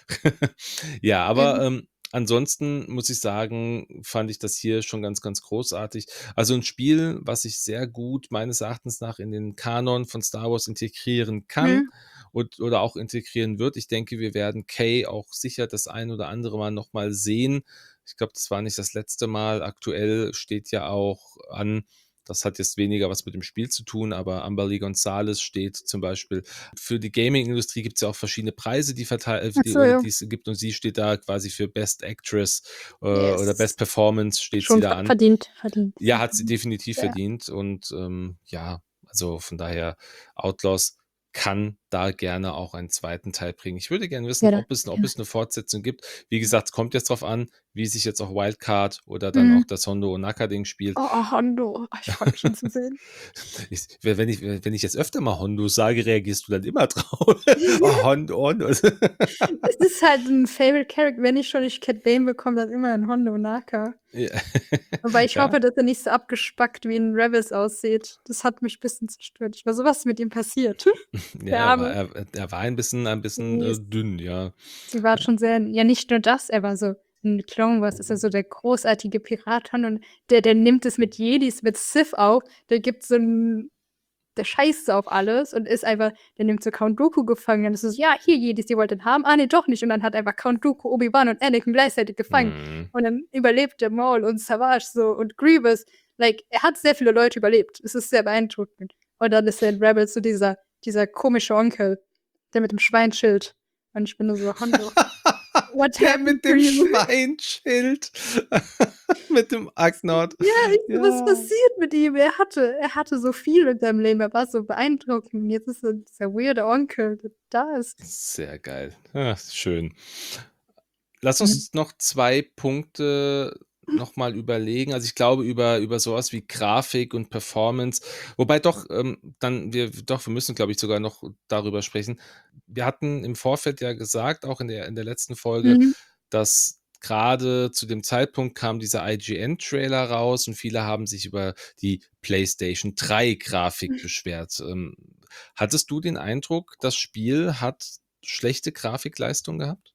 Ja, aber, Eben. ähm, ansonsten muss ich sagen, fand ich das hier schon ganz, ganz großartig. Also 'n Spiel, was sich sehr gut meines Erachtens nach in den Kanon von Star Wars integrieren kann Mhm. und oder auch integrieren wird. Ich denke, wir werden Kay auch sicher das ein oder andere Mal noch mal sehen. Ich glaube, das war nicht das letzte Mal. Aktuell steht ja auch an, das hat jetzt weniger was mit dem Spiel zu tun, aber Amberly Gonzales steht zum Beispiel für die Gaming-Industrie, gibt es ja auch verschiedene Preise, die verteilt, Ach die, so, oder ja. die es gibt, und sie steht da quasi für Best Actress äh, oder Yes. Best Performance steht sie Schon da ver an. verdient, verdient, Ja, sehr hat sie verdient. definitiv Ja. verdient und ähm, ja, also von daher, Outlaws kann da gerne auch einen zweiten Teil bringen. Ich würde gerne wissen, Ja, da ob es, ob gerne. es eine Fortsetzung gibt. Wie gesagt, es kommt jetzt drauf an, wie sich jetzt auch Wildcard oder dann auch Mhm. das Hondo Onaka-Ding spielt. Oh, Hondo. Ich freue mich, ihn zu sehen. Ich, wenn, ich, wenn ich jetzt öfter mal Hondo sage, reagierst du dann immer drauf. Oh, Hondo, Hondo. Es ist halt 'n Favorite Character. Wenn ich schon nicht Cad Bane bekomme, dann immer 'n Hondo Ohnaka. Ja. Wobei ich Ja. hoffe, dass er nicht so abgespackt wie in Rebels aussieht. Das hat mich bisschen zerstört. Ich war so: „Was ist mit ihm passiert?“ Ja, Der er war, Arme. er, er war ein bisschen, ein bisschen Ne, äh, s dünn, ja. sie war schon sehr ja, nicht nur das, er war so in Clone Wars ist er so der großartige Pirat und der der nimmt es mit Jedis, mit Sith auf. Der gibt so 'n der scheißt so auf alles und ist einfach der nimmt so Count Dooku gefangen. Dann ist es so: „Ja, hier Jedis, ihr wollt den haben? Ah, ne, doch nicht.“ Und dann hat einfach Count Dooku, Obi-Wan und Anakin gleichzeitig gefangen. Mhm. Und dann überlebt der Maul und Savage so und Grievous. Like, er hat sehr viele Leute überlebt. Es ist sehr beeindruckend. Und dann ist er in Rebels so dieser dieser komische Onkel, der mit dem Schweinschild. Und ich bin nur so: „Hondo, what Der happened mit to dem you?“ Schweinschild. Mit dem Agnord. Ja, ich so: „Was Ja. passiert mit ihm?“ Er hatte er hatte so viel in seinem Leben. Er war so beeindruckend. Und jetzt ist er dieser weirde Onkel, der da ist. Sehr geil. Ah, schön. Lass Mhm. uns noch zwei Punkte noch mal überlegen. Also, ich glaube, über über so was wie Grafik und Performance, wobei doch, ähm, dann wir doch, wir müssen, glaube ich, sogar noch darüber sprechen. Wir hatten im Vorfeld ja gesagt, auch in der in der letzten Folge, Mhm. dass gerade zu dem Zeitpunkt kam dieser I G N-Trailer raus und viele haben sich über die PlayStation drei Grafik beschwert. Ähm, hattest du den Eindruck, das Spiel hat schlechte Grafikleistung gehabt?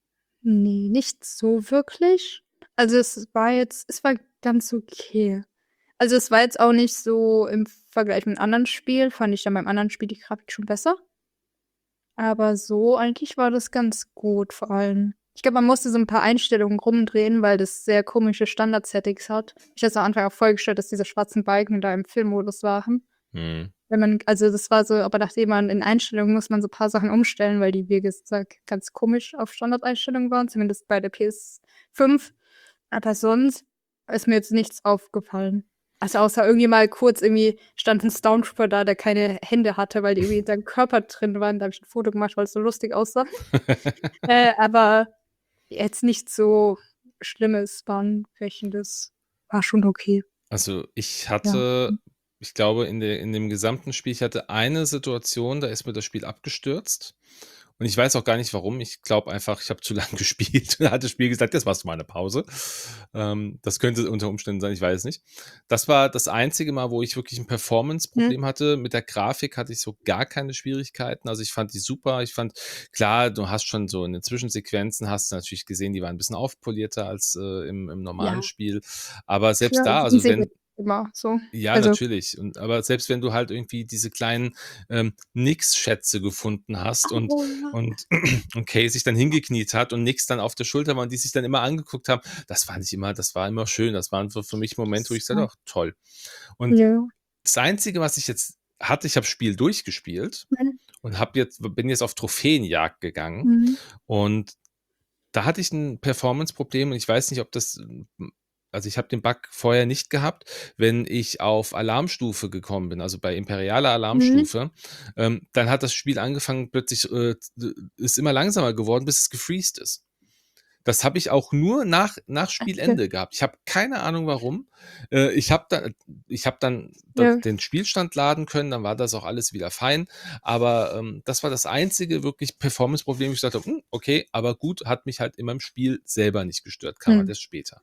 Ne, nicht so wirklich. Also, es war jetzt es war ganz okay. Also, es war jetzt auch nicht so im Vergleich mit anderen Spielen fand ich dann beim anderen Spiel die Grafik schon besser. Aber so eigentlich war das ganz gut vor allem. Ich glaube, man musste so ein paar Einstellungen rumdrehen, weil das sehr komische Standard-Settings hat. Ich hatte am Anfang auch vorgestellt, dass diese schwarzen Balken da im Filmmodus waren. Hm. Wenn man, also das war so, aber nachdem man in Einstellungen muss man so ein paar Sachen umstellen, weil die, wie gesagt, ganz komisch auf Standardeinstellungen waren, zumindest bei der P S fünf. Aber sonst ist mir jetzt nichts aufgefallen. Also außer irgendwie mal kurz irgendwie stand ein Stormtrooper da, der keine Hände hatte, weil die irgendwie in seinem Körper drin waren. Da habe ich ein Foto gemacht, weil es so lustig aussah. äh, aber jetzt nichts so Schlimmes, bahnbrechendes. War schon okay. Also ich Ja. hatte, ich glaube, in, der, in dem gesamten Spiel, ich hatte eine Situation, da ist mir das Spiel abgestürzt. Und ich weiß auch gar nicht warum. Ich glaube einfach, ich habe zu lange gespielt. Da hat das Spiel gesagt, jetzt machst du mal eine Pause. Ähm, das könnte unter Umständen sein, ich weiß nicht. Das war das einzige Mal, wo ich wirklich ein Performance-Problem hatte. Mit der Grafik hatte ich so gar keine Schwierigkeiten. Also ich fand die super. Ich fand, klar, du hast schon so in den Zwischensequenzen, hast du natürlich gesehen, die waren ein bisschen aufpolierter als äh, im, im normalen Ja. Spiel. Aber selbst Ja, da, die also sind wenn, immer so. ja, Also, natürlich. Und, aber selbst wenn du halt irgendwie diese kleinen ähm, Nix-Schätze gefunden hast und, oh, ja. und, und Kay sich dann hingekniet hat und Nix dann auf der Schulter war und die sich dann immer angeguckt haben, das fand ich immer, das war immer schön. Das waren für, für mich Momente, wo ich gesagt habe, ach, toll. Und Ja. das Einzige, was ich jetzt hatte, ich habe Spiel durchgespielt Mhm. und hab jetzt, bin jetzt auf Trophäenjagd gegangen. Mhm. Und da hatte ich ein Performance-Problem und ich weiß nicht, ob das, also ich habe den Bug vorher nicht gehabt, wenn ich auf Alarmstufe gekommen bin, also bei imperialer Alarmstufe, Mhm. ähm, dann hat das Spiel angefangen, plötzlich äh, ist immer langsamer geworden, bis es gefreezed ist. Das habe ich auch nur nach, nach Spielende Okay. gehabt. Ich habe keine Ahnung warum. Äh, ich habe da, ich hab dann da Ja. den Spielstand laden können, dann war das auch alles wieder fein. Aber ähm, das war das einzige wirklich Performance-Problem, wo ich dachte, hm, okay, aber gut, hat mich halt in meinem Spiel selber nicht gestört, kam halt Hm. erst später.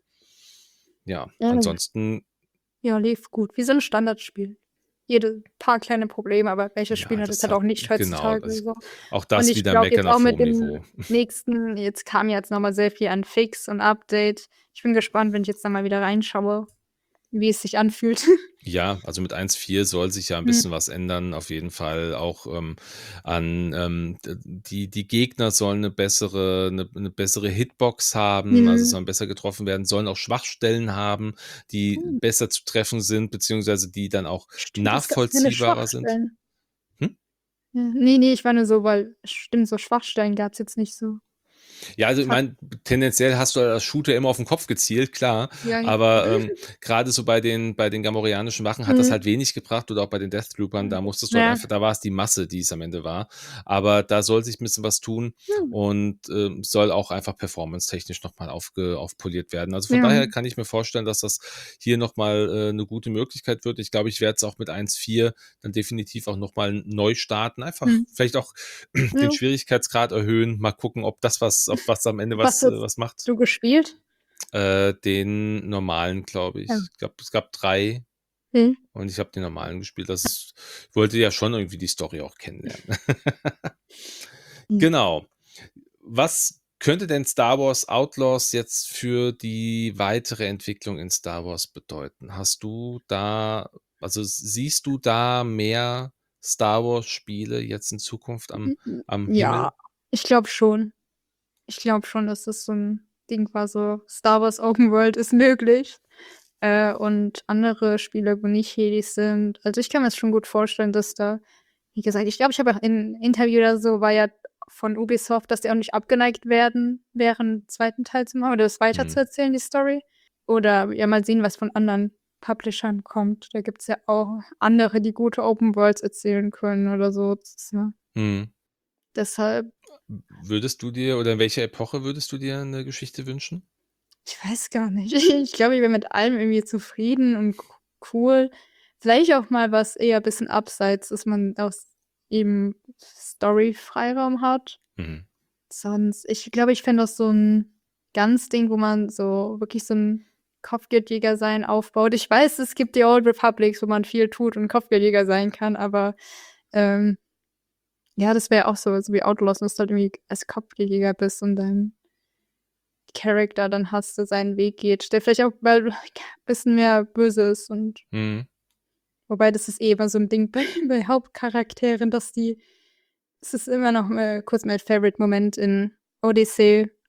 Ja, Ja. ansonsten, Ja, lief gut. Wie so ein Standardspiel. Jede paar kleine Probleme, aber welches Spiel ja, hat das das halt hat, auch nicht genau, heutzutage das, so. auch Und das ich wieder glaube jetzt meckern auch auf mit hohem dem Niveau. nächsten, jetzt kam jetzt noch mal sehr viel an Fix und Update. Ich bin gespannt, wenn ich jetzt da mal wieder reinschaue, wie es sich anfühlt. Ja, also mit eins Punkt vier soll sich ja ein Hm. bisschen was ändern, auf jeden Fall. Auch ähm, an ähm, d- die, die Gegner sollen eine bessere, eine, eine bessere Hitbox haben, also Mhm. sollen besser getroffen werden, sollen auch Schwachstellen haben, die Hm. besser zu treffen sind, beziehungsweise die dann auch Stimmt, es gab keine nachvollziehbarer sind. Schwachstellen. Hm? Ja. Nee, nee, ich war nur so, weil stimmt, so Schwachstellen gab es jetzt nicht so. Ja, also ich Fand, meine, tendenziell hast du als Shooter immer auf den Kopf gezielt, klar. ja, ja. Aber ähm, gerade so bei den, bei den gamorreanischen Wachen hat das Mhm. halt wenig gebracht oder auch bei den Deathtroopern, da musstest du halt Ja. einfach, da war es die Masse, die es am Ende war. Aber da soll sich ein bisschen was tun Hm. und ähm, soll auch einfach performance-technisch nochmal aufge, aufpoliert werden. Also von Ja. daher kann ich mir vorstellen, dass das hier nochmal äh, eine gute Möglichkeit wird. Ich glaube, ich werde es auch mit eins Punkt vier dann definitiv auch nochmal neu starten. Einfach Hm. vielleicht auch Ja. den Schwierigkeitsgrad erhöhen, mal gucken, ob das was, ob was am Ende Was was, äh, hast was macht. du gespielt? Äh, den normalen, glaube ich. Ja. Ich glaube, es gab drei Hm. und ich habe den normalen gespielt. Das ist, ich wollte ja schon irgendwie die Story auch kennenlernen. Hm. Genau. Was könnte denn Star Wars Outlaws jetzt für die weitere Entwicklung in Star Wars bedeuten? Hast du da, also siehst du da mehr Star Wars Spiele jetzt in Zukunft am, Mhm. am Ja, Himmel? ich glaube schon. Ich glaube schon, dass das so ein Ding war, so Star Wars Open World ist möglich. Äh, und andere Spiele, wo nicht Jedis sind. Also ich kann mir das schon gut vorstellen, dass da, wie gesagt, ich glaube, ich habe auch in einem Interview oder so, war ja von Ubisoft, dass die auch nicht abgeneigt werden, während einen zweiten Teil zu machen oder das weiter Hm. zu erzählen, die Story. Oder ja, mal sehen, was von anderen Publishern kommt. Da gibt es ja auch andere, die gute Open Worlds erzählen können oder so. Das ist ja Hm. deshalb, Würdest du dir oder in welcher Epoche würdest du dir eine Geschichte wünschen? ich weiß gar nicht. Ich glaube, ich bin mit allem irgendwie zufrieden und c- cool. Vielleicht auch mal was eher ein bisschen abseits, dass man auch eben Story-Freiraum hat. Mhm. Sonst, ich glaube, ich fände das so ein ganz Ding, wo man so wirklich so ein Kopfgeldjäger sein aufbaut. Ich weiß, es gibt die Old Republics, wo man viel tut und Kopfgeldjäger sein kann, aber ähm, ja, das wäre auch so, so wie Outlaws, dass du halt irgendwie als Kopfgeldjäger bist und dein Charakter dann hast, der seinen Weg geht, der vielleicht auch mal ein bisschen mehr böse ist und Mhm. wobei das ist eh immer so ein Ding bei, bei Hauptcharakteren, dass die, es ist immer noch mal kurz mein Favorite-Moment in Odyssey,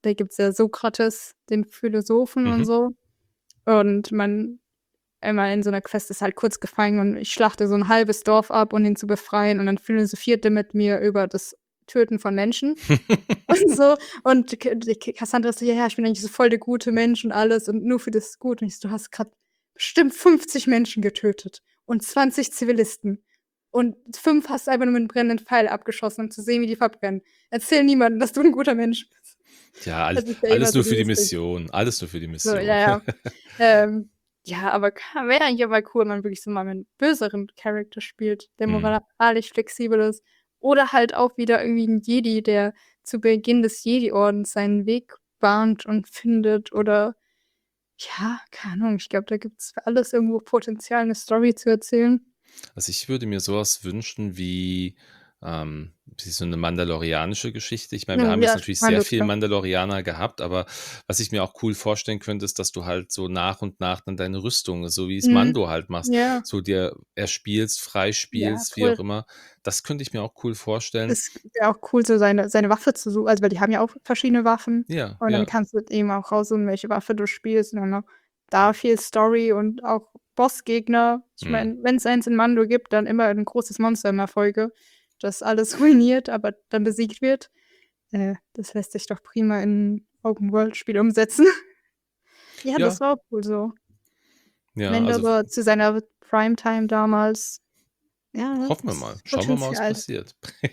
da gibt's ja Sokrates, den Philosophen und Mhm. so. Und man einmal in so einer Quest ist halt kurz gefangen und ich schlachte so ein halbes Dorf ab, um ihn zu befreien und dann philosophiert er mit mir über das Töten von Menschen und so. Und K die K Cassandra ist so: „Ja, ja, ich bin eigentlich so voll der gute Mensch und alles und nur für das Gute.“ Und ich so: „Du hast grad bestimmt fünfzig Menschen getötet und zwanzig Zivilisten und fünf hast du einfach nur mit 'nem brennenden Pfeil abgeschossen, um zu sehen, wie die verbrennen. Erzähl niemandem, dass du 'n guter Mensch bist.“ Ja, alles Also, ist ja immer alles so nur für die dieses Ding. Mission. Alles nur für die So, Mission. ja, ja. Ähm, ja, aber ka wäre eigentlich aber cool, wenn man wirklich so mal 'nen böseren Charakter spielt, der Mhm. moralisch flexibel ist. Oder halt auch wieder irgendwie 'n Jedi, der zu Beginn des Jedi-Ordens seinen Weg bahnt und findet oder ja, keine Ahnung. Ich glaube, da gibt's für alles irgendwo Potenzial, 'ne Story zu erzählen. Also, ich würde mir sowas wünschen wie, ähm wie so 'ne mandalorianische Geschichte. Ich meine, wir Mhm, haben jetzt ja, natürlich sehr Mando, viel klar. Mandalorianer gehabt, aber was ich mir auch cool vorstellen könnte, ist, dass du halt so nach und nach dann deine Rüstung, so wie es Mhm. Mando halt machst, Ja. so dir erspielst, Ja, freispielst, wie voll. auch immer. Das könnte ich mir auch cool vorstellen. Es wäre auch cool, so seine seine Waffe zu su also, weil die haben ja auch verschiedene Waffen Ja, und dann ja. kannst du eben auch raussuchen, welche Waffe du spielst und dann noch da viel Story und auch Bossgegner. Ich Mhm. meine, wenn's eins in Mando gibt, dann immer 'n großes Monster in der Folge, das alles ruiniert, aber dann besiegt wird. Äh, das lässt sich doch prima in Open-World-Spiel umsetzen. Ja, Ja. das war auch cool so. Ja, also f Mandalore zu seiner Primetime damals. Ja, Hoffen wir das mal. ist Schauen wir mal, was Potenzial. passiert.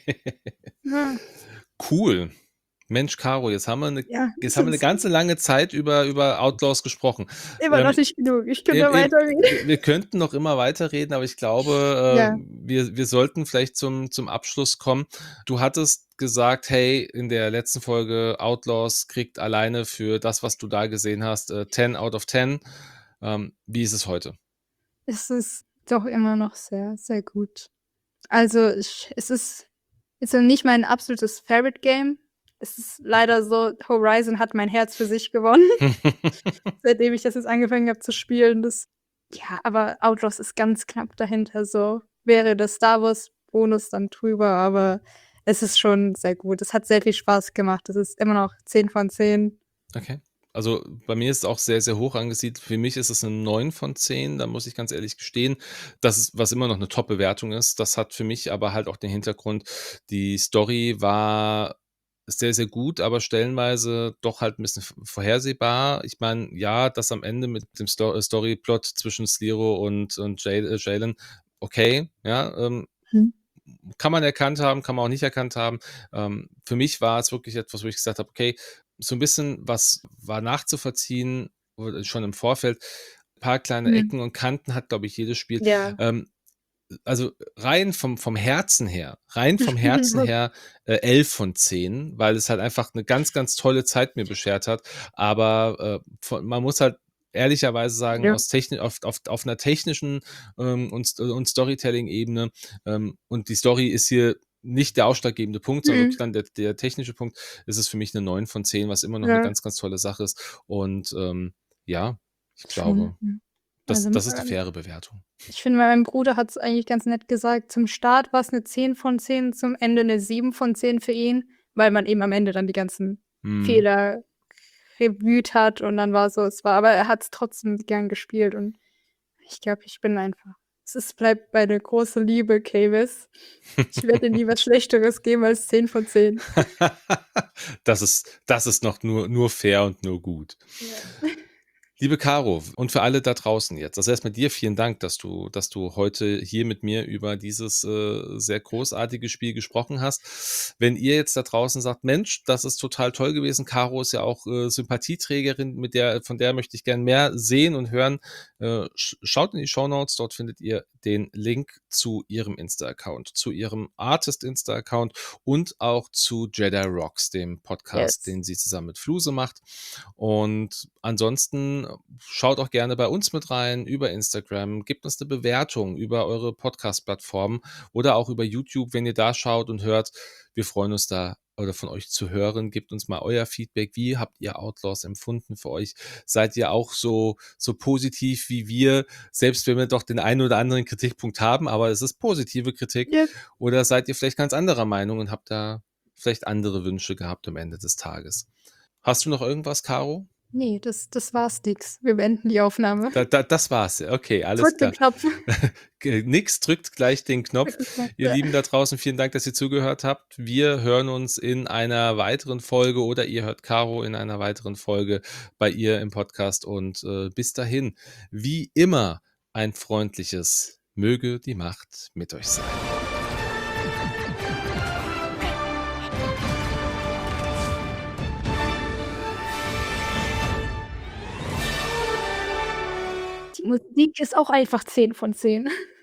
Ja. Cool. Mensch, Caro, jetzt haben wir 'ne Ja, jetzt es haben wir 'ne ist ganze lange Zeit über über Outlaws gesprochen. immer noch Ähm, nicht genug. Ich könnte eben noch eben weiterreden. wir wir könnten noch immer weiterreden, aber ich glaube, Ja. äh, wir wir sollten vielleicht zum zum Abschluss kommen. Du hattest gesagt: „Hey, in der letzten Folge Outlaws kriegt alleine für das, was du da gesehen hast, äh, ten out of ten.“ Ähm, wie ist es heute? Es ist doch immer noch sehr, sehr gut. Also, ich es ist ist ja nicht mein absolutes Favorite Game. Es ist leider so, Horizon hat mein Herz für sich gewonnen, seitdem ich das jetzt angefangen habe zu spielen. Das ja, aber Outlaws ist ganz knapp dahinter so. Wäre der Star-Wars-Bonus dann drüber, aber es ist schon sehr gut. Es hat sehr viel Spaß gemacht. Es ist immer noch zehn von zehn. Okay. Also, bei mir ist es auch sehr, sehr hoch angesiedelt. Für mich ist es 'ne neun von zehn, da muss ich ganz ehrlich gestehen. Das ist was immer noch 'ne Top-Bewertung ist. Das hat für mich aber halt auch den Hintergrund, die Story war sehr, sehr gut, aber stellenweise doch halt 'n bisschen v vorhersehbar. Ich meine, ja, das am Ende mit dem Sto Storyplot zwischen Sliro und und Jay äh, Jaylen, okay, ja, ähm, Mhm. kann man erkannt haben, kann man auch nicht erkannt haben. Ähm, für mich war es wirklich etwas, wo ich gesagt habe: „Okay, so 'n bisschen was war nachzuvollziehen oder schon im Vorfeld.“ Paar kleine Mhm. Ecken und Kanten hat, glaube ich, jedes Spiel. Ja. Ähm, also, rein vom vom Herzen her rein vom Herzen her, äh, elf von zehn, weil es halt einfach 'ne ganz, ganz tolle Zeit mir beschert hat. Aber, äh, von man muss halt ehrlicherweise sagen, Ja. aus techni auf auf auf 'ner technischen, ähm, und St und Storytelling-Ebene, ähm, und die Story ist hier nicht der ausschlaggebende Punkt, sondern wirklich Mhm. dann der der technische Punkt, ist es für mich 'ne neun von zehn, was immer noch 'ne Ja. ganz, ganz tolle Sache ist. Und, ähm, ja, ich Schon, glaube, mhm. das Also, das ist 'ne ähm, faire Bewertung. ich finde, mein Bruder hat's eigentlich ganz nett gesagt. Zum Start war's 'ne zehn von zehn, zum Ende 'ne sieben von zehn für ihn, weil man eben am Ende dann die ganzen Mhm. Fehler reviewed hat und dann war so es war aber er hat's trotzdem gern gespielt und ich glaube, ich bin einfach es ist bleibt meine große Liebe, Kavis. Ich werde dir nie was Schlechteres geben als zehn von zehn. Das ist das ist noch nur nur fair und nur gut. Ja. Liebe Caro und für alle da draußen jetzt. Also, erst mal dir vielen Dank, dass du dass du heute hier mit mir über dieses, äh, sehr großartige Spiel gesprochen hast. Wenn ihr jetzt da draußen sagt: „Mensch, das ist total toll gewesen. Caro ist ja auch, äh, Sympathieträgerin, mit der von der möchte ich gern mehr sehen und hören.“ Äh, sch schaut in die Shownotes, dort findet ihr den Link zu ihrem Insta-Account, zu ihrem Artist-Insta-Account und auch zu Jedi Rocks, dem Podcast, Yes. den sie zusammen mit Fluse macht. Und ansonsten schaut auch gerne bei uns mit rein über Instagram. Gebt uns 'ne Bewertung über eure Podcast-Plattformen oder auch über YouTube, wenn ihr da schaut und hört. Wir freuen uns da oder von euch zu hören. Gebt uns mal euer Feedback. Wie habt ihr Outlaws empfunden für euch? Seid ihr auch so so positiv wie wir, selbst wenn wir doch den einen oder anderen Kritikpunkt haben, aber es ist positive Kritik? Ja. Oder seid ihr vielleicht ganz anderer Meinung und habt da vielleicht andere Wünsche gehabt am Ende des Tages? Hast du noch irgendwas, Caro? Nee, das, das war's nix. Wir beenden die Aufnahme. Da, da, das war's. Okay, alles Drück den klar. Knopf. Ge- Nix, drückt gleich den Knopf. Drück den Knopf, Ihr ja. Lieben da draußen, vielen Dank, dass ihr zugehört habt. Wir hören uns in einer weiteren Folge oder ihr hört Caro in einer weiteren Folge bei ihr im Podcast. Und äh, bis dahin, wie immer, ein freundliches Möge die Macht mit euch sein. Die Musik ist auch einfach zehn von zehn.